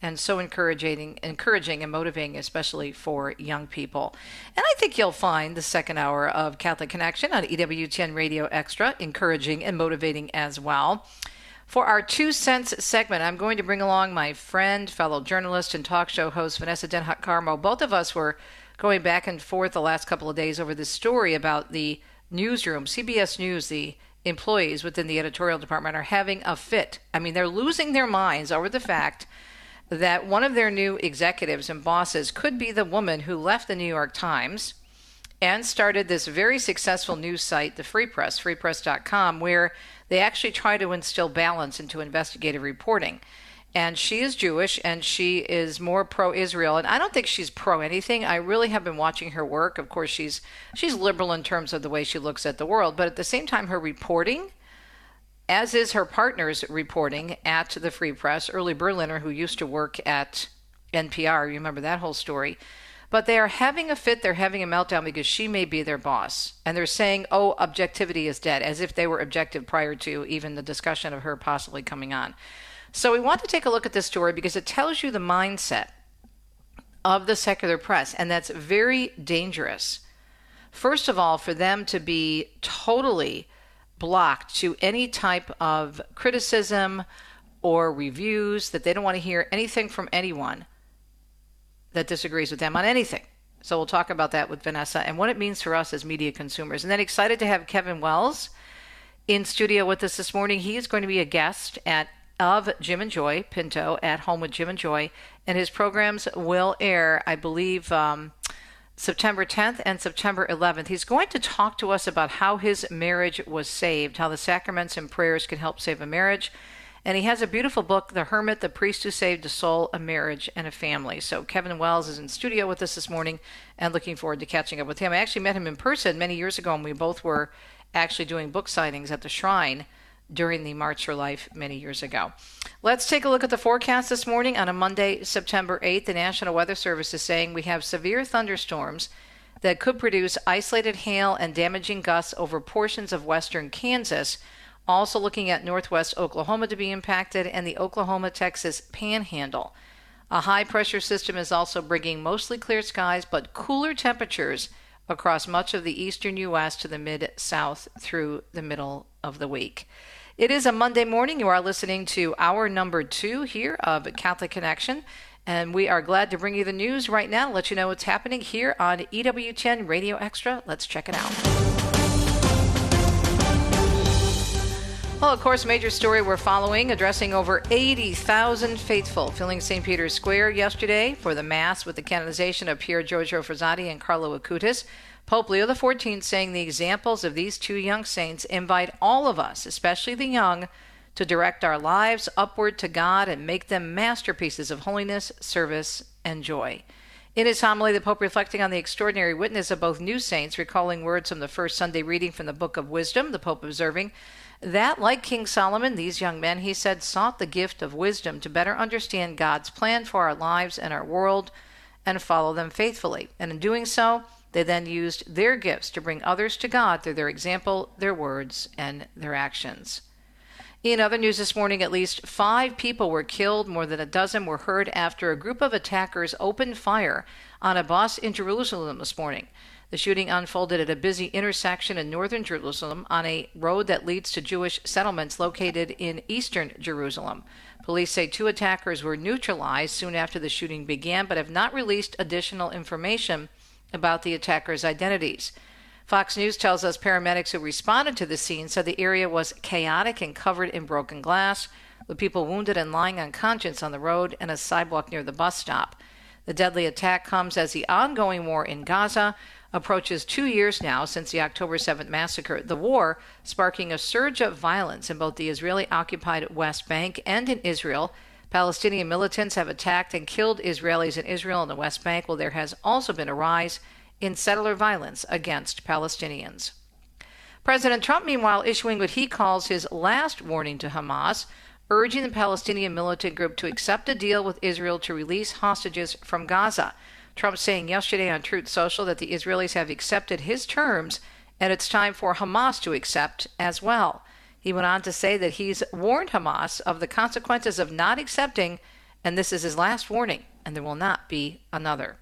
and so encouraging, encouraging and motivating, especially for young people. And I think you'll find the second hour of Catholic Connection on E W T N Radio Extra encouraging and motivating as well. For our Two Cents segment, I'm going to bring along my friend, fellow journalist, and talk show host Vanessa Denhut Carmo. Both of us were going back and forth the last couple of days over this story about the newsroom. C B S News, the employees within the editorial department are having a fit. I mean, they're losing their minds over the fact that one of their new executives and bosses could be the woman who left the New York Times and started this very successful news site, the Free Press, free press dot com, where they actually try to instill balance into investigative reporting. And she is Jewish, and she is more pro-Israel. And I don't think she's pro-anything. I really have been watching her work. Of course, she's she's liberal in terms of the way she looks at the world. But at the same time, her reporting, as is her partner's reporting at the Free Press, Early Berliner, who used to work at N P R, you remember that whole story. But they are having a fit, they're having a meltdown because she may be their boss. And they're saying, oh, objectivity is dead, as if they were objective prior to even the discussion of her possibly coming on. So we want to take a look at this story because it tells you the mindset of the secular press, and that's very dangerous. First of all, for them to be totally blocked to any type of criticism or reviews, that they don't want to hear anything from anyone that disagrees with them on anything. So we'll talk about that with Vanessa and what it means for us as media consumers. And then excited to have Kevin Wells in studio with us this morning. He is going to be a guest at of Jim and Joy Pinto at Home with Jim and Joy, and his programs will air, I believe, um, September tenth and September eleventh. He's going to talk to us about how his marriage was saved, how the sacraments and prayers can help save a marriage. And he has a beautiful book, The Hermit, The Priest Who Saved a Soul, a Marriage, and a Family. So Kevin Wells is in studio with us this morning and looking forward to catching up with him. I actually met him in person many years ago, and we both were actually doing book signings at the Shrine during the March for Life many years ago. Let's take a look at the forecast this morning on a Monday, September eighth. The National Weather Service is saying we have severe thunderstorms that could produce isolated hail and damaging gusts over portions of western Kansas. Also looking at northwest Oklahoma to be impacted and the Oklahoma-Texas panhandle. A high-pressure system is also bringing mostly clear skies but cooler temperatures across much of the eastern U S to the mid-south through the middle of the week. It is a Monday morning. You are listening to hour number two here of Catholic Connection, and we are glad to bring you the news right now, let you know what's happening here on E W T N Radio Extra. Let's check it out. Well, of course, major story we're following, addressing over eighty thousand faithful filling Saint Peter's Square yesterday for the Mass with the canonization of Pier Giorgio Frassati and Carlo Acutis. Pope Leo the fourteenth saying the examples of these two young saints invite all of us, especially the young, to direct our lives upward to God and make them masterpieces of holiness, service, and joy. In his homily, the Pope reflecting on the extraordinary witness of both new saints, recalling words from the first Sunday reading from the Book of Wisdom, the Pope observing that, like King Solomon, these young men, he said, sought the gift of wisdom to better understand God's plan for our lives and our world and follow them faithfully. And in doing so, they then used their gifts to bring others to God through their example, their words, and their actions. In other news this morning, at least five people were killed. More than a dozen were hurt after a group of attackers opened fire on a bus in Jerusalem this morning. The shooting unfolded at a busy intersection in northern Jerusalem on a road that leads to Jewish settlements located in eastern Jerusalem. Police say two attackers were neutralized soon after the shooting began, but have not released additional information about the attackers' identities. Fox News tells us paramedics who responded to the scene said the area was chaotic and covered in broken glass, with people wounded and lying unconscious on the road and a sidewalk near the bus stop. The deadly attack comes as the ongoing war in Gaza approaches two years now since the October seventh massacre, the war sparking a surge of violence in both the Israeli-occupied West Bank and in Israel. Palestinian militants have attacked and killed Israelis in Israel and the West Bank, while there has also been a rise in settler violence against Palestinians. President Trump, meanwhile, issuing what he calls his last warning to Hamas, urging the Palestinian militant group to accept a deal with Israel to release hostages from Gaza. Trump saying yesterday on Truth Social that the Israelis have accepted his terms and it's time for Hamas to accept as well. He went on to say that he's warned Hamas of the consequences of not accepting and this is his last warning, and there will not be another.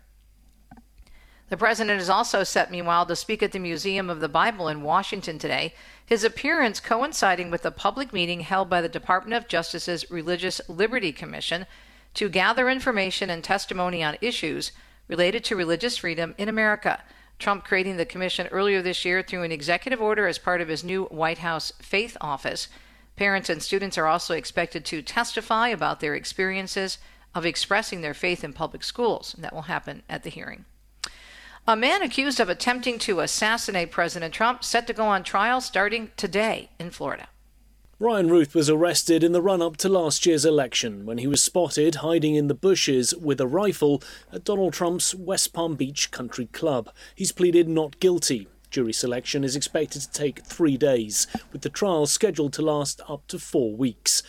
The president is also set, meanwhile, to speak at the Museum of the Bible in Washington today, his appearance coinciding with a public meeting held by the Department of Justice's Religious Liberty Commission to gather information and testimony on issues related to religious freedom in America. Trump creating the commission earlier this year through an executive order as part of his new White House Faith Office. Parents and students are also expected to testify about their experiences of expressing their faith in public schools, and that will happen at the hearing. A man accused of attempting to assassinate President Trump set to go on trial starting today in Florida. Ryan Ruth was arrested in the run-up to last year's election when he was spotted hiding in the bushes with a rifle at Donald Trump's West Palm Beach Country Club. He's pleaded not guilty. Jury selection is expected to take three days, with the trial scheduled to last up to four weeks.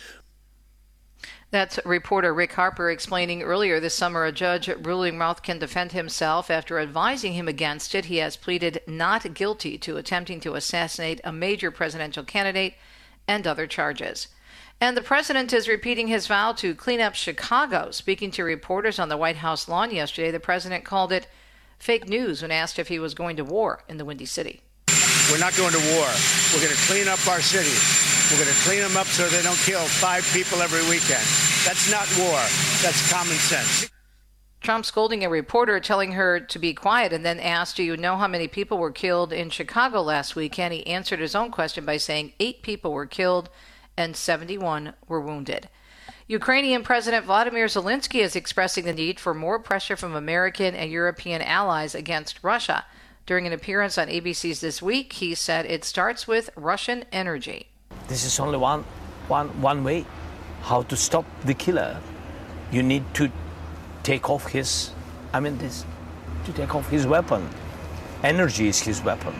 That's reporter Rick Harper explaining earlier this summer a judge ruling Ruth can defend himself after advising him against it. He has pleaded not guilty to attempting to assassinate a major presidential candidate and other charges. And the president is repeating his vow to clean up Chicago. Speaking to reporters on the White House lawn yesterday, the president called it fake news when asked if he was going to war in the Windy City. We're not going to war. We're going to clean up our city. We're going to clean them up so they don't kill five people every weekend. That's not war. That's common sense. Trump scolding a reporter, telling her to be quiet, and then asked, do you know how many people were killed in Chicago last weekend? He answered his own question by saying eight people were killed and seventy-one were wounded. Ukrainian President Vladimir Zelensky is expressing the need for more pressure from American and European allies against Russia. During an appearance on A B C's This Week, he said it starts with Russian energy. This is only one, one, one way how to stop the killer. You need to take off his, I mean, this, to take off his weapon. Energy is his weapon.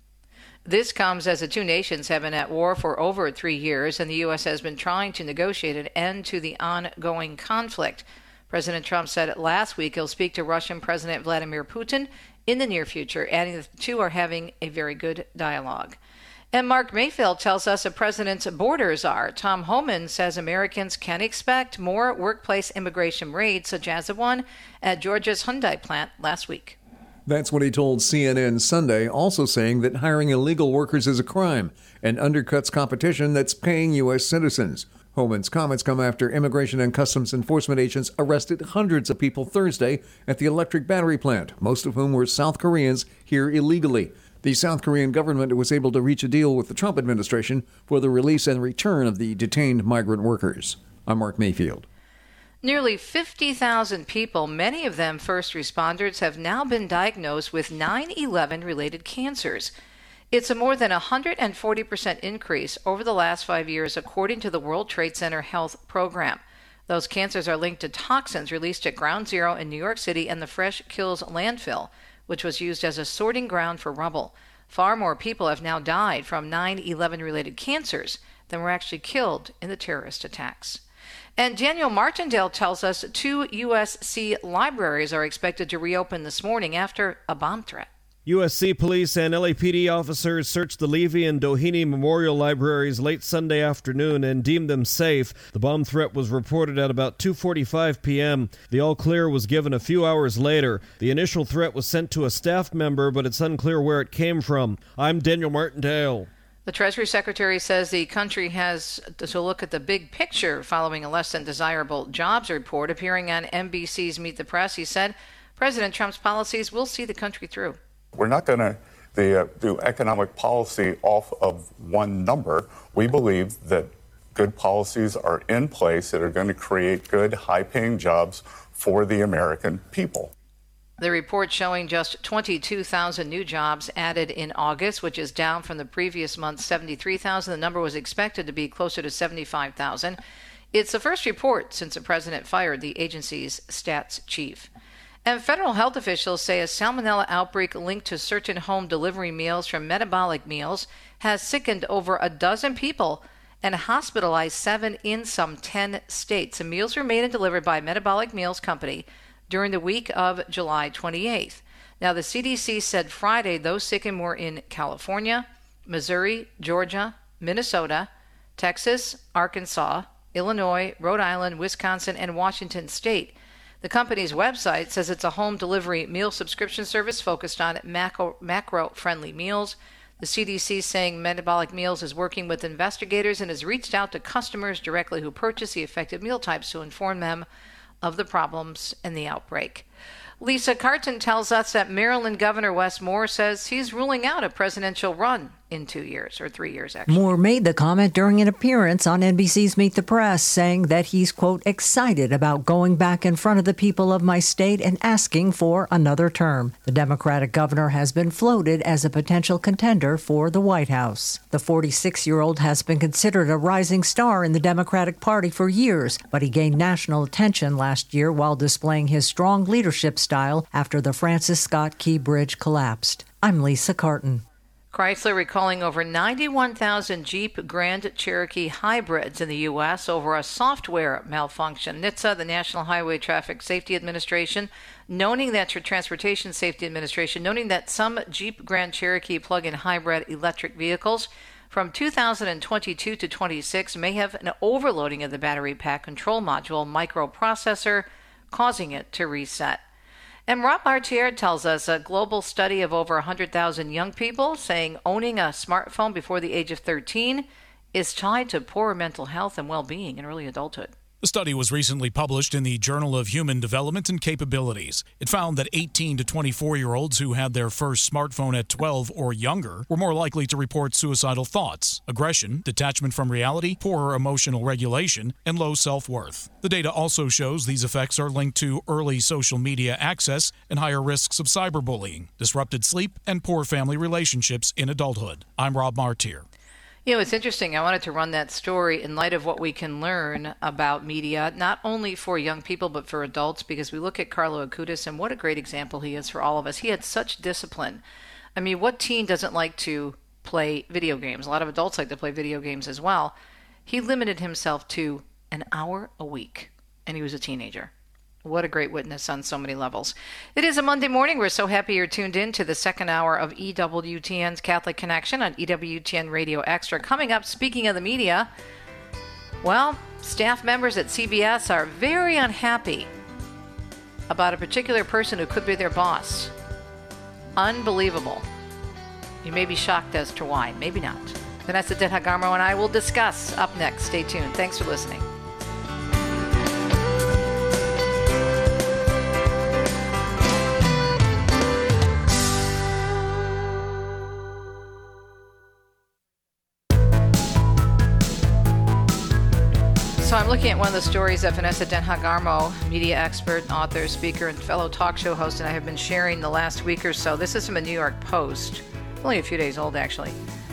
This comes as the two nations have been at war for over three years, and the U S has been trying to negotiate an end to the ongoing conflict. President Trump said last week he'll speak to Russian President Vladimir Putin in the near future, adding that the two are having a very good dialogue. And Mark Mayfield tells us the president's borders are. Tom Homan says Americans can expect more workplace immigration raids, such as the one at Georgia's Hyundai plant last week. That's what he told C N N Sunday, also saying that hiring illegal workers is a crime and undercuts competition that's paying U S citizens. Homan's comments come after Immigration and Customs Enforcement agents arrested hundreds of people Thursday at the electric battery plant, most of whom were South Koreans here illegally. The South Korean government was able to reach a deal with the Trump administration for the release and return of the detained migrant workers. I'm Mark Mayfield. Nearly fifty thousand people, many of them first responders, have now been diagnosed with nine eleven related cancers. It's a more than one hundred forty percent increase over the last five years, according to the World Trade Center Health Program. Those cancers are linked to toxins released at Ground Zero in New York City and the Fresh Kills landfill, which was used as a sorting ground for rubble. Far more people have now died from nine eleven related cancers than were actually killed in the terrorist attacks. And Daniel Martindale tells us two U S C libraries are expected to reopen this morning after a bomb threat. U S C police and L A P D officers searched the Levy and Doheny Memorial Libraries late Sunday afternoon and deemed them safe. The bomb threat was reported at about two forty-five p.m. The all-clear was given a few hours later. The initial threat was sent to a staff member, but it's unclear where it came from. I'm Daniel Martindale. The Treasury Secretary says the country has to look at the big picture following a less than desirable jobs report. Appearing on N B C's Meet the Press, he said President Trump's policies will see the country through. We're not going to uh, do economic policy off of one number. We believe that good policies are in place that are going to create good, high-paying jobs for the American people. The report showing just twenty-two thousand new jobs added in August, which is down from the previous month's seventy-three thousand. The number was expected to be closer to seventy-five thousand. It's the first report since the president fired the agency's stats chief. And federal health officials say a salmonella outbreak linked to certain home delivery meals from Metabolic Meals has sickened over a dozen people and hospitalized seven in some ten states. The meals were made and delivered by Metabolic Meals Company during the week of July twenty-eighth. Now, the C D C said Friday those sickened were in California, Missouri, Georgia, Minnesota, Texas, Arkansas, Illinois, Rhode Island, Wisconsin, and Washington State. The company's website says it's a home delivery meal subscription service focused on macro, macro-friendly meals. The C D C saying Metabolic Meals is working with investigators and has reached out to customers directly who purchase the affected meal types to inform them of the problems and the outbreak. Lisa Carton tells us that Maryland Governor Wes Moore says he's ruling out a presidential run in two years, or three years, actually. Moore made the comment during an appearance on N B C's Meet the Press, saying that he's, quote, excited about going back in front of the people of my state and asking for another term. The Democratic governor has been floated as a potential contender for the White House. The forty-six-year-old has been considered a rising star in the Democratic Party for years, but he gained national attention last year while displaying his strong leadership style after the Francis Scott Key Bridge collapsed. I'm Lisa Carton. Chrysler recalling over ninety-one thousand Jeep Grand Cherokee hybrids in the U S over a software malfunction. N H T S A, the National Highway Traffic Safety Administration, noting that your Transportation Safety Administration, noting that some Jeep Grand Cherokee plug-in hybrid electric vehicles from two thousand twenty-two to twenty-six may have an overloading of the battery pack control module microprocessor, causing it to reset. And Rob Martier tells us a global study of over one hundred thousand young people saying owning a smartphone before the age of thirteen is tied to poor mental health and well-being in early adulthood. The study was recently published in the Journal of Human Development and Capabilities. It found that eighteen to twenty-four-year-olds who had their first smartphone at twelve or younger were more likely to report suicidal thoughts, aggression, detachment from reality, poorer emotional regulation, and low self-worth. The data also shows these effects are linked to early social media access and higher risks of cyberbullying, disrupted sleep, and poor family relationships in adulthood. I'm Rob Martier. You know, it's interesting. I wanted to run that story in light of what we can learn about media, not only for young people, but for adults, because we look at Carlo Acutis and what a great example he is for all of us. He had such discipline. I mean, what teen doesn't like to play video games? A lot of adults like to play video games as well. He limited himself to an hour a week, and he was a teenager. What a great witness on so many levels. It is a Monday morning. We're so happy you're tuned in to the second hour of E W T N's Catholic Connection on E W T N Radio Extra. Coming up, speaking of the media, well, staff members at C B S are very unhappy about a particular person who could be their boss. Unbelievable. You may be shocked as to why. Maybe not. Vanessa Den Hagarmo and I will discuss up next. Stay tuned. Thanks for listening. So I'm looking at one of the stories that Vanessa Den Hagarmo, media expert, author, speaker, and fellow talk show host, and I have been sharing the last week or so. This is from the New York Post. Only a few days old, actually.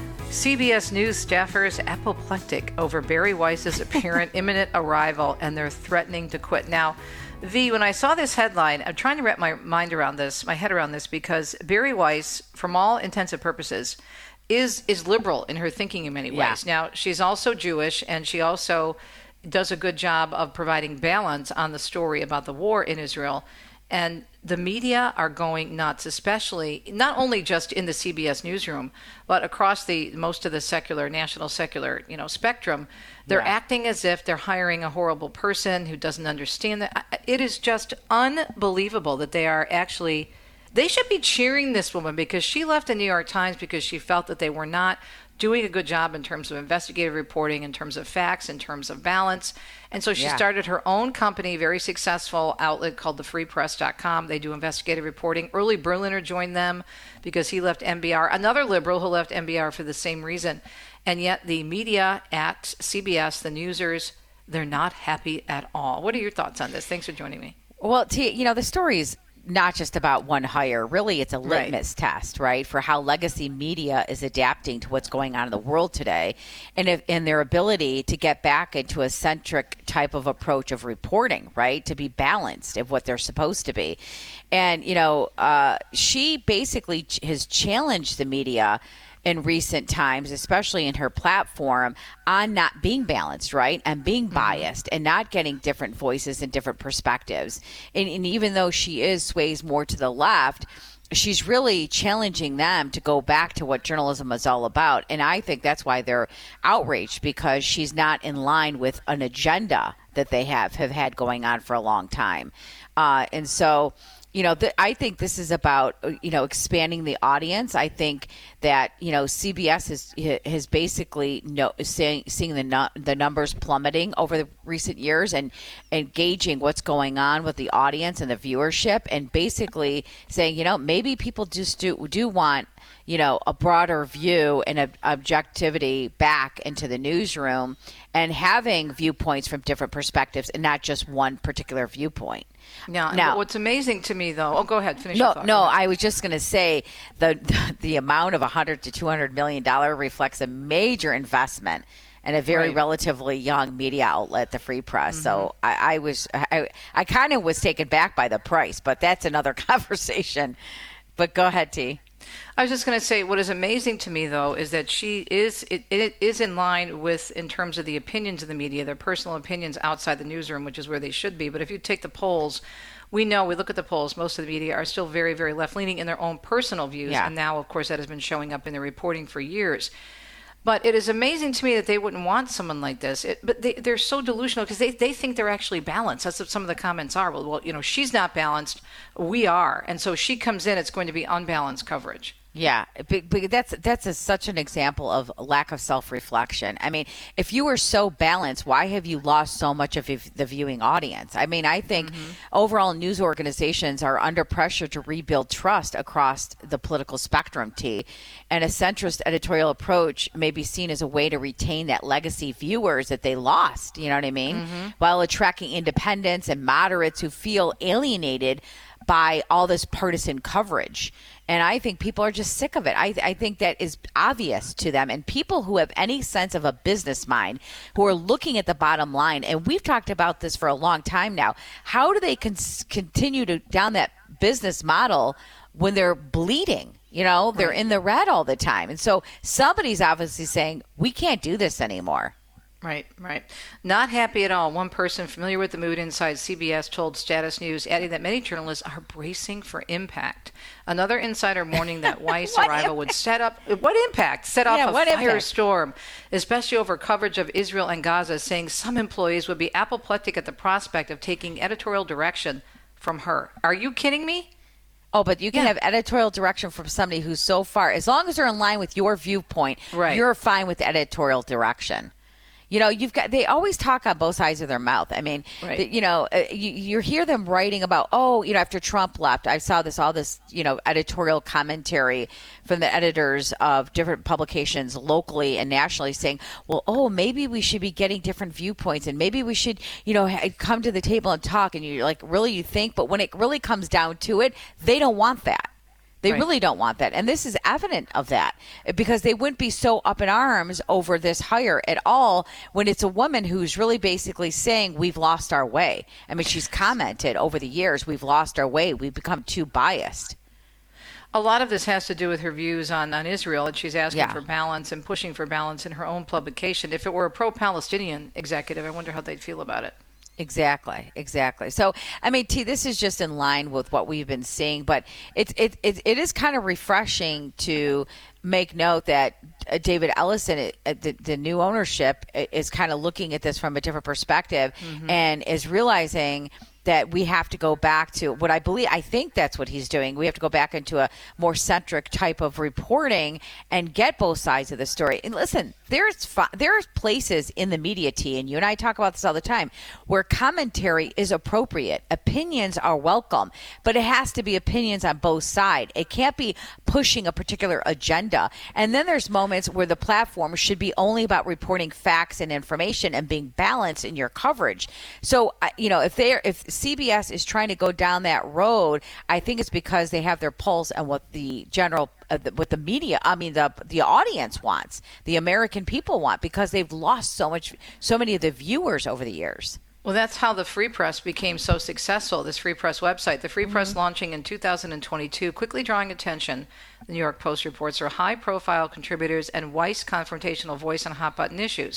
C B S News staffers apoplectic over Bari Weiss's apparent imminent arrival, and they're threatening to quit. Now, V, when I saw this headline, I'm trying to wrap my mind around this, my head around this, because Bari Weiss, from all intents and purposes, is is liberal in her thinking in many ways. Yeah. Now, she's also Jewish, and she also does a good job of providing balance on the story about the war in Israel. And the media are going nuts, especially not only just in the C B S newsroom, but across the most of the secular, national secular, you know, spectrum. They're yeah. acting as if they're hiring a horrible person who doesn't understand that. It is just unbelievable that they are actually, they should be cheering this woman, because she left the New York Times because she felt that they were not doing a good job in terms of investigative reporting, in terms of facts, in terms of balance. And so she yeah. started her own company, very successful outlet called the free press dot com. They do investigative reporting. Early Berliner joined them because he left N B R, another liberal who left N B R for the same reason. And yet the media at C B S, the newsers, they're not happy at all. What are your thoughts on this? Thanks for joining me. Well, T, you know, the story's not just about one hire. Really, it's a litmus right. test, right, for how legacy media is adapting to what's going on in the world today, and if, and their ability to get back into a centric type of approach of reporting, right, to be balanced of what they're supposed to be. And, you know, uh, she basically ch- has challenged the media in recent times, especially in her platform, on not being balanced, right, and being biased mm-hmm. and not getting different voices and different perspectives. And, and even though she is sways more to the left, she's really challenging them to go back to what journalism is all about. And I think that's why they're outraged, because she's not in line with an agenda that they have, have had going on for a long time. Uh, and so, you know, the, I think this is about, you know, expanding the audience. I think that, you know, C B S has has basically no, seeing, seeing the nu- the numbers plummeting over the recent years and engaging what's going on with the audience and the viewership, and basically saying, you know, maybe people just do, do want, you know, a broader view and a, objectivity back into the newsroom, and having viewpoints from different perspectives and not just one particular viewpoint. Now, now what's amazing to me, though, oh, go ahead, finish no, your thought. No, I was just going to say the, the the amount of one hundred to two hundred million dollars reflects a major investment and a very right. relatively young media outlet, the Free Press. Mm-hmm. So I, I was, I, I kind of was taken back by the price, but that's another conversation. But go ahead, T. I was just going to say, what is amazing to me, though, is that she is it, it is in line with, in terms of the opinions of the media, their personal opinions outside the newsroom, which is where they should be. But if you take the polls, we know, we look at the polls, most of the media are still very, very left-leaning in their own personal views. Yeah. And now, of course, that has been showing up in the reporting for years. But it is amazing to me that they wouldn't want someone like this. It, but they, they're so delusional because they, they think they're actually balanced. That's what some of the comments are. Well, well, you know, she's not balanced. We are. And so she comes in, it's going to be unbalanced coverage. Yeah, but, but that's that's a, such an example of lack of self-reflection. I mean, if you were so balanced, why have you lost so much of the viewing audience? I mean, I think mm-hmm. overall news organizations are under pressure to rebuild trust across the political spectrum, T. And a centrist editorial approach may be seen as a way to retain that legacy viewers that they lost, you know what I mean? Mm-hmm. While attracting independents and moderates who feel alienated by all this partisan coverage. And I think people are just sick of it. I, I think that is obvious to them. And people who have any sense of a business mind, who are looking at the bottom line, and we've talked about this for a long time now, how do they con- continue to down that business model when they're bleeding? You know, they're right. in the red all the time. And so somebody's obviously saying, we can't do this anymore. Right, right. Not happy at all. One person familiar with the mood inside C B S told Status News, adding that many journalists are bracing for impact. Another insider warning that Weiss arrival impact? would set up, what impact? Set off yeah, a firestorm, impact? especially over coverage of Israel and Gaza, saying some employees would be apoplectic at the prospect of taking editorial direction from her. Are you kidding me? Oh, but you can yeah. have editorial direction from somebody who's so far, as long as they're in line with your viewpoint, right. you're fine with editorial direction. You know, you've got, they always talk on both sides of their mouth. I mean, right. the, you know, uh, you, you hear them writing about, oh, you know, after Trump left, I saw this, all this, you know, editorial commentary from the editors of different publications locally and nationally saying, well, oh, maybe we should be getting different viewpoints and maybe we should, you know, ha- come to the table and talk. And you're like, really, you think? But when it really comes down to it, they don't want that. They right. really don't want that. And this is evident of that, because they wouldn't be so up in arms over this hire at all when it's a woman who's really basically saying we've lost our way. I mean, she's commented over the years, we've lost our way. We've become too biased. A lot of this has to do with her views on, on Israel, and she's asking yeah. for balance and pushing for balance in her own publication. If it were a pro-Palestinian executive, I wonder how they'd feel about it. Exactly, exactly. So, I mean, T, this is just in line with what we've been seeing, but it's it it, it is kind of refreshing to make note that uh, David Ellison, uh, the, the new ownership, is kind of looking at this from a different perspective mm-hmm. and is realizing that we have to go back to what I believe, I think that's what he's doing. We have to go back into a more centric type of reporting and get both sides of the story. And listen, there's fi- there's places in the media, T, and you and I talk about this all the time, where commentary is appropriate. Opinions are welcome, but it has to be opinions on both sides. It can't be pushing a particular agenda. And then there's moments where the platform should be only about reporting facts and information and being balanced in your coverage. So, you know, if they're, if C B S is trying to go down that road, I think it's because they have their pulse on what the general, uh, the, what the media, I mean, the the audience wants, the American people want, because they've lost so much, so many of the viewers over the years. Well, that's how the Free Press became so successful, this Free Press website. The Free mm-hmm. Press launching in two thousand twenty-two, quickly drawing attention, the New York Post reports, are high-profile contributors and Weiss confrontational voice on hot-button issues.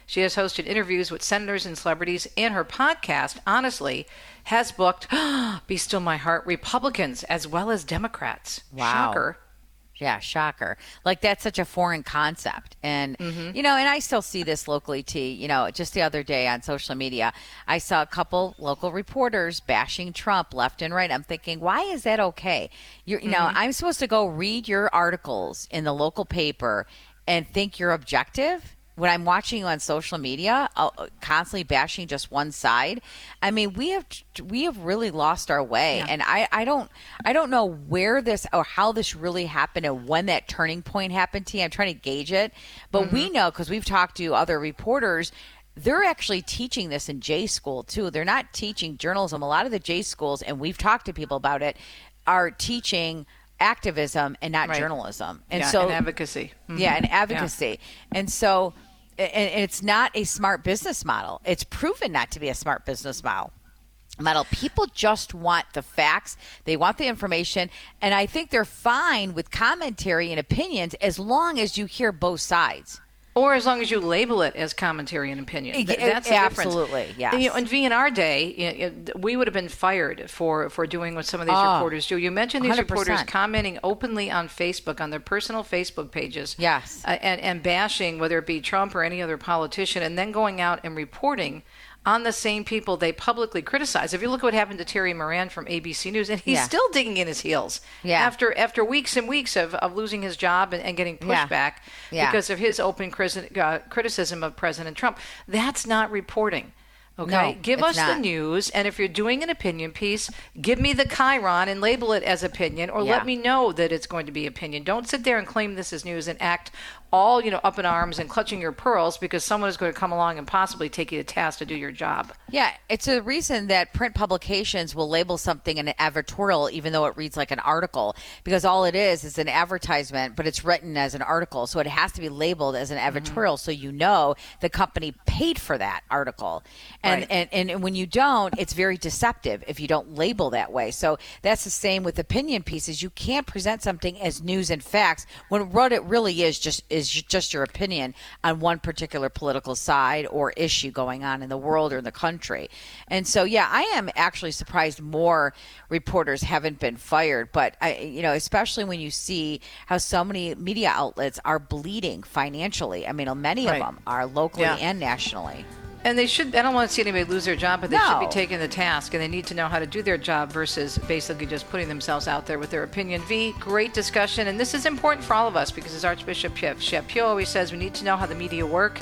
She has hosted interviews with senators and celebrities, and her podcast, honestly, has booked Be Still My Heart Republicans as well as Democrats. Wow. Shocker. Yeah, shocker. Like, that's such a foreign concept. And, mm-hmm. you know, and I still see this locally, T. You know, just the other day on social media, I saw a couple local reporters bashing Trump left and right. I'm thinking, why is that okay? You're, you mm-hmm. know, I'm supposed to go read your articles in the local paper and think you're objective? When I'm watching you on social media, uh, constantly bashing just one side, I mean, we have we have really lost our way, yeah. and I, I don't I don't know where this or how this really happened and when that turning point happened. To I'm trying to gauge it, but mm-hmm. we know because we've talked to other reporters. They're actually teaching this in J school too. They're not teaching journalism. A lot of the J schools, and we've talked to people about it, are teaching activism and not right. journalism, and yeah, so and advocacy. Mm-hmm. Yeah, and advocacy, yeah. and so. And it's not a smart business model. It's proven not to be a smart business model. Model. People just want the facts. They want the information. And I think they're fine with commentary and opinions as long as you hear both sides. Or as long as you label it as commentary and opinion. Th- that's the Absolutely, difference. yes. You know, and V, in our day, you know, we would have been fired for, for doing what some of these oh, reporters do. You mentioned these one hundred percent. reporters commenting openly on Facebook, on their personal Facebook pages. Yes. Uh, and, and bashing, whether it be Trump or any other politician, and then going out and reporting on the same people they publicly criticize. If you look at what happened to Terry Moran from A B C News, and he's yeah. still digging in his heels yeah. after after weeks and weeks of, of losing his job and, and getting pushback yeah. yeah. because of his open criti- uh, criticism of President Trump. That's not reporting. Okay, no, give us not. the news, and if you're doing an opinion piece, give me the chyron and label it as opinion, or yeah. let me know that it's going to be opinion. Don't sit there and claim this is news and act all, you know, up in arms and clutching your pearls because someone is going to come along and possibly take you to task to do your job. Yeah, it's a reason that print publications will label something an advertorial even though it reads like an article, because all it is is an advertisement, but it's written as an article, so it has to be labeled as an advertorial mm-hmm. so you know the company paid for that article. And, right. and and when you don't, it's very deceptive if you don't label that way. So that's the same with opinion pieces. You can't present something as news and facts when what it really is just is just your opinion on one particular political side or issue going on in the world or in the country. And so, yeah, I am actually surprised more reporters haven't been fired. But, I, you know, especially when you see how so many media outlets are bleeding financially. I mean, many right. of them are locally yeah. and nationally. And they should, I don't want to see anybody lose their job, but they no. should be taking the task, and they need to know how to do their job versus basically just putting themselves out there with their opinion. V, great discussion, and this is important for all of us because as Archbishop Chaput always says, we need to know how the media work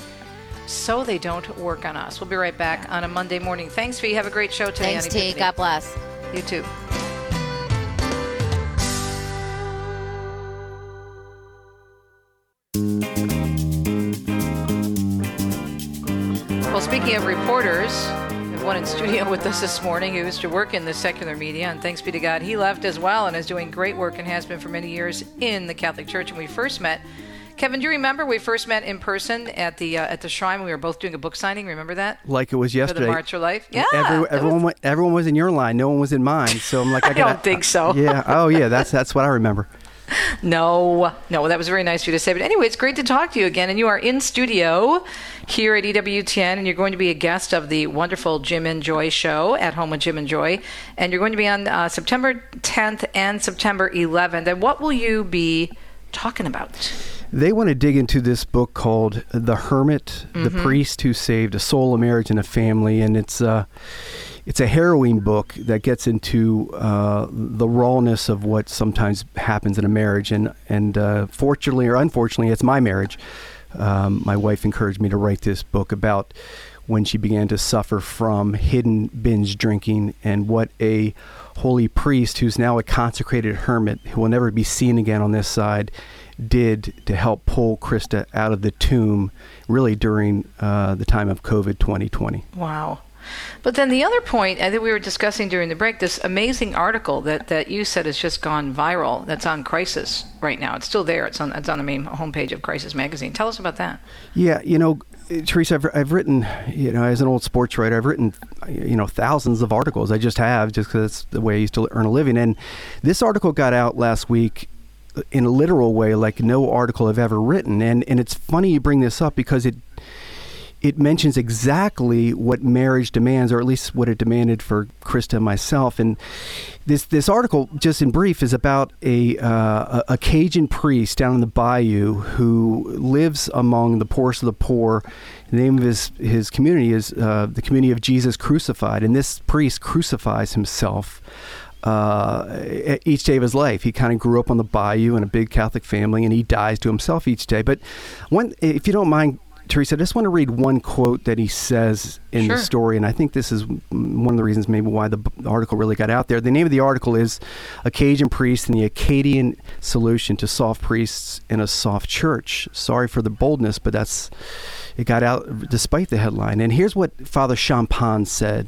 so they don't work on us. We'll be right back on a Monday morning. Thanks, V. Have a great show today. Thanks, T. God bless. You too. Well, speaking of reporters, we have one in studio with us this morning who used to work in the secular media, and thanks be to God, he left as well and is doing great work and has been for many years in the Catholic Church. And we first met, Kevin, do you remember we first met in person at the uh, at the shrine? We were both doing a book signing. Remember that? Like it was yesterday. For the March for Life. Yeah. Every, everyone, was, everyone was in your line. No one was in mine. So I'm like, I, I gotta, don't think so. Yeah. Oh, yeah. That's that's what I remember. No, no, well, that was very nice of you to say. But anyway, it's great to talk to you again. And you are in studio here at E W T N, and you're going to be a guest of the wonderful Jim and Joy show, At Home with Jim and Joy. And you're going to be on uh, September tenth and September eleventh. And what will you be talking about? They want to dig into this book called The Hermit, mm-hmm. the priest who saved a soul, a marriage, and a family. And it's uh, it's a harrowing book that gets into uh, the rawness of what sometimes happens in a marriage. And, and uh, fortunately or unfortunately, it's my marriage. Um, my wife encouraged me to write this book about when she began to suffer from hidden binge drinking and what a holy priest, who's now a consecrated hermit, who will never be seen again on this side, did to help pull Krista out of the tomb, really during uh, the time of COVID twenty twenty. Wow. But then the other point, I think we were discussing during the break, this amazing article that, that you said has just gone viral that's on Crisis right now. It's still there. It's on it's on the main homepage of Crisis Magazine. Tell us about that. Yeah, you know, Teresa, I've, I've written, you know, as an old sports writer, I've written, you know, thousands of articles. I just have, just because it's the way I used to earn a living. And this article got out last week in a literal way, like no article I've ever written. And and it's funny you bring this up because it it mentions exactly what marriage demands, or at least what it demanded for Krista and myself. And this this article, just in brief, is about a uh, a Cajun priest down in the bayou who lives among the poorest of the poor. The name of his his community is uh, the Community of Jesus Crucified, and this priest crucifies himself Uh, each day of his life. He kind of grew up on the bayou in a big Catholic family, and he dies to himself each day. But one, if you don't mind, Teresa, I just want to read one quote that he says in Sure. the story, and I think this is one of the reasons maybe why the b- article really got out there. The name of the article is "A Cajun Priest and the Acadian Solution to Soft Priests in a Soft Church." Sorry for the boldness, but that's it got out despite the headline. And here's what Father Champagne said.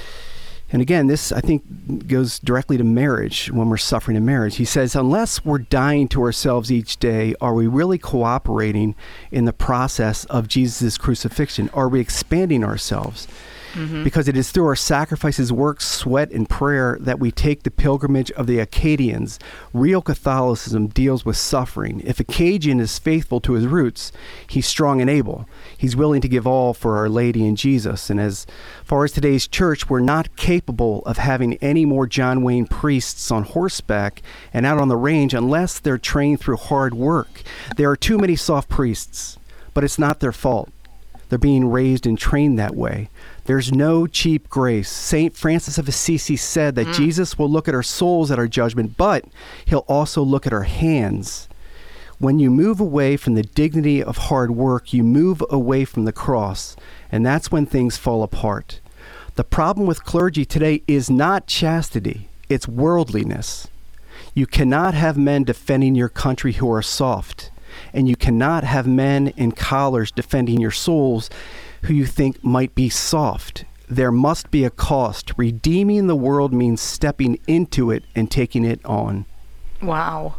And again, this, I think, goes directly to marriage when we're suffering in marriage. He says, unless we're dying to ourselves each day, are we really cooperating in the process of Jesus' crucifixion? Are we expanding ourselves? Mm-hmm. Because it is through our sacrifices, work, sweat, and prayer that we take the pilgrimage of the Acadians. Real Catholicism deals with suffering. If a Cajun is faithful to his roots, he's strong and able. He's willing to give all for Our Lady and Jesus. And as far as today's church, we're not capable of having any more John Wayne priests on horseback and out on the range unless they're trained through hard work. There are too many soft priests, but it's not their fault. They're being raised and trained that way. There's no cheap grace. Saint Francis of Assisi said that mm. Jesus will look at our souls at our judgment, but he'll also look at our hands. When you move away from the dignity of hard work, you move away from the cross, and that's when things fall apart. The problem with clergy today is not chastity, it's worldliness. You cannot have men defending your country who are soft. And you cannot have men in collars defending your souls who you think might be soft. There must be a cost. Redeeming the world means stepping into it and taking it on. Wow.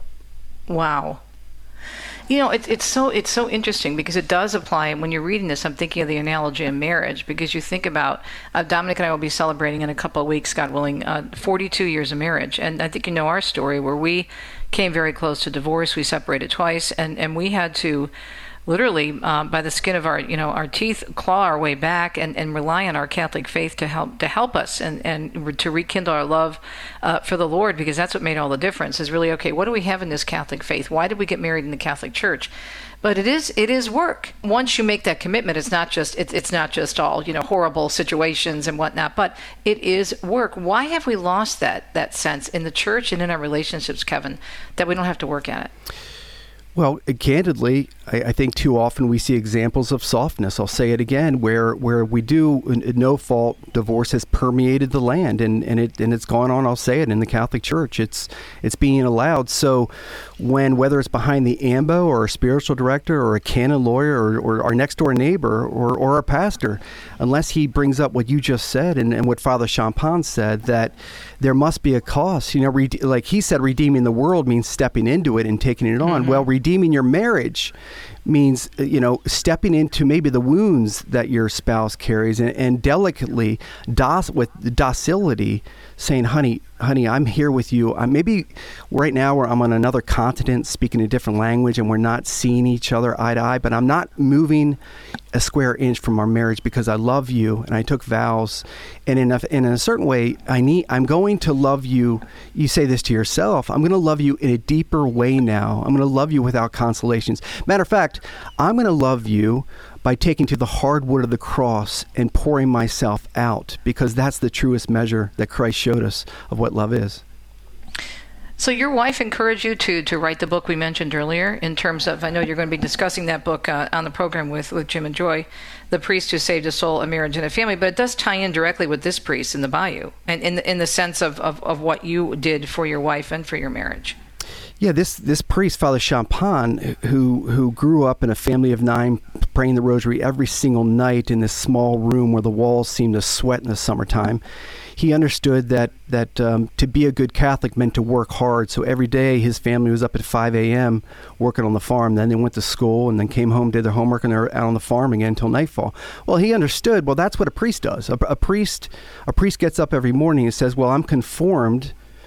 Wow. You know, it, it's so it's so interesting because it does apply. When you're reading this, I'm thinking of the analogy of marriage, because you think about uh, Dominic and I will be celebrating in a couple of weeks, God willing, uh, forty-two years of marriage. And I think you know our story, where we came very close to divorce. We separated twice, and, and we had to literally, uh, by the skin of our, you know, our teeth, claw our way back and, and rely on our Catholic faith to help to help us and, and to rekindle our love uh, for the Lord, because that's what made all the difference. Is really, okay, what do we have in this Catholic faith? Why did we get married in the Catholic Church? But it is it is work. Once you make that commitment, it's not just it's it's not just all, you know, horrible situations and whatnot, but it is work. Why have we lost that that sense in the church and in our relationships, Kevin, that we don't have to work at it? Well, candidly, I, I think too often we see examples of softness. I'll say it again, where where we do, no fault, divorce has permeated the land, and, and it and it's gone on. I'll say it in the Catholic Church. It's it's being allowed. So, when whether it's behind the A M B O or a spiritual director or a canon lawyer or, or our next door neighbor or or a pastor, unless he brings up what you just said and, and what Father Champagne said, that there must be a cost. You know, re- like he said, redeeming the world means stepping into it and taking it on. Mm-hmm. Well, redeeming your marriage means, you know, stepping into maybe the wounds that your spouse carries and, and delicately, doc- with docility, saying, honey, honey, I'm here with you. I, maybe right now where I'm on another continent speaking a different language and we're not seeing each other eye to eye, but I'm not moving a square inch from our marriage because I love you and I took vows. And in a, in a certain way, I need, I'm going to love you. You say this to yourself. I'm going to love you in a deeper way now. I'm going to love you without consolations. Matter of fact, I'm going to love you by taking to the hardwood of the cross and pouring myself out, because that's the truest measure that Christ showed us of what love is. So your wife encouraged you to to write the book we mentioned earlier, in terms of, I know you're going to be discussing that book uh, on the program with, with Jim and Joy, The Priest Who Saved a Soul, a Marriage, and a Family, but it does tie in directly with this priest in the Bayou, and in the, in the sense of, of, of what you did for your wife and for your marriage. Yeah, this this priest, Father Champagne, who who grew up in a family of nine, praying the rosary every single night in this small room where the walls seemed to sweat in the summertime, he understood that that um, to be a good Catholic meant to work hard. So every day his family was up at five a.m. working on the farm. Then they went to school and then came home, did their homework, and they're out on the farm again until nightfall. Well, he understood, well, that's what a priest does. A, a priest, a priest gets up every morning and says, well, I'm conformed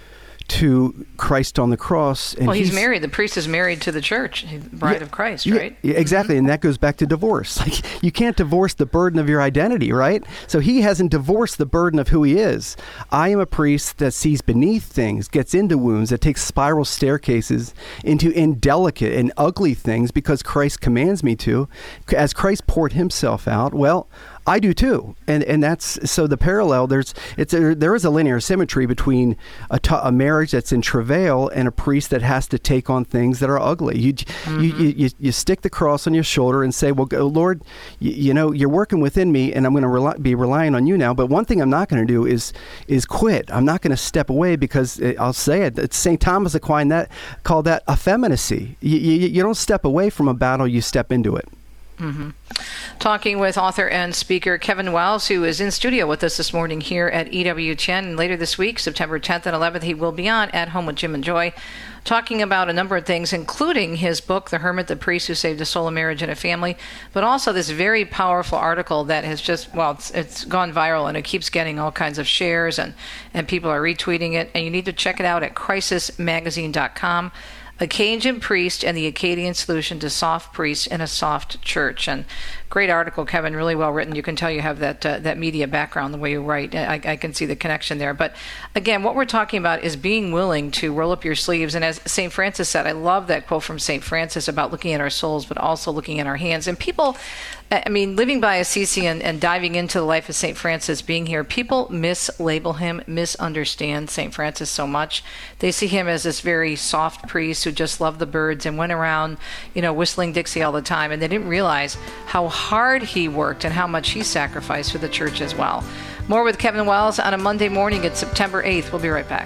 to Christ on the cross. And well, he's, he's married. The priest is married to the church, the bride yeah, of Christ, yeah, right? Yeah, exactly, and that goes back to divorce. Like, you can't divorce the burden of your identity, right? So he hasn't divorced the burden of who he is. I am a priest that sees beneath things, gets into wounds, that takes spiral staircases into indelicate and ugly things because Christ commands me to. As Christ poured himself out, well, I do too, and and that's so the parallel. There's it's a, there is a linear symmetry between a, t- a marriage that's in travail and a priest that has to take on things that are ugly. You mm-hmm. you, you you stick the cross on your shoulder and say, "Well, Lord, you, you know you're working within me, and I'm going to rely, be relying on you now." But one thing I'm not going to do is is quit. I'm not going to step away because it, I'll say it. It's Saint Thomas Aquinas that called that effeminacy. You, you you don't step away from a battle; you step into it. Mm-hmm. Talking with author and speaker Kevin Wells, who is in studio with us this morning here at E W T N. And later this week, September tenth and eleventh, he will be on At Home with Jim and Joy, talking about a number of things, including his book, The Hermit, the Priest Who Saved a Soul, a Marriage, and a Family, but also this very powerful article that has just, well, it's, it's gone viral, and it keeps getting all kinds of shares, and, and people are retweeting it. And you need to check it out at crisis magazine dot com. Acadian Priest and the Acadian Solution to Soft Priests in a Soft Church. And great article, Kevin, really well written. You can tell you have that uh, that media background, the way you write. I, I can see the connection there. But again, what we're talking about is being willing to roll up your sleeves. And as Saint Francis said, I love that quote from Saint Francis about looking at our souls, but also looking at our hands. And people, I mean, living by Assisi and, and diving into the life of Saint Francis, being here, people mislabel him, misunderstand Saint Francis so much. They see him as this very soft priest who just loved the birds and went around, you know, whistling Dixie all the time. And they didn't realize how hard he worked and how much he sacrificed for the church as well. More with Kevin Wells on a Monday morning. It's September eighth. We'll be right back.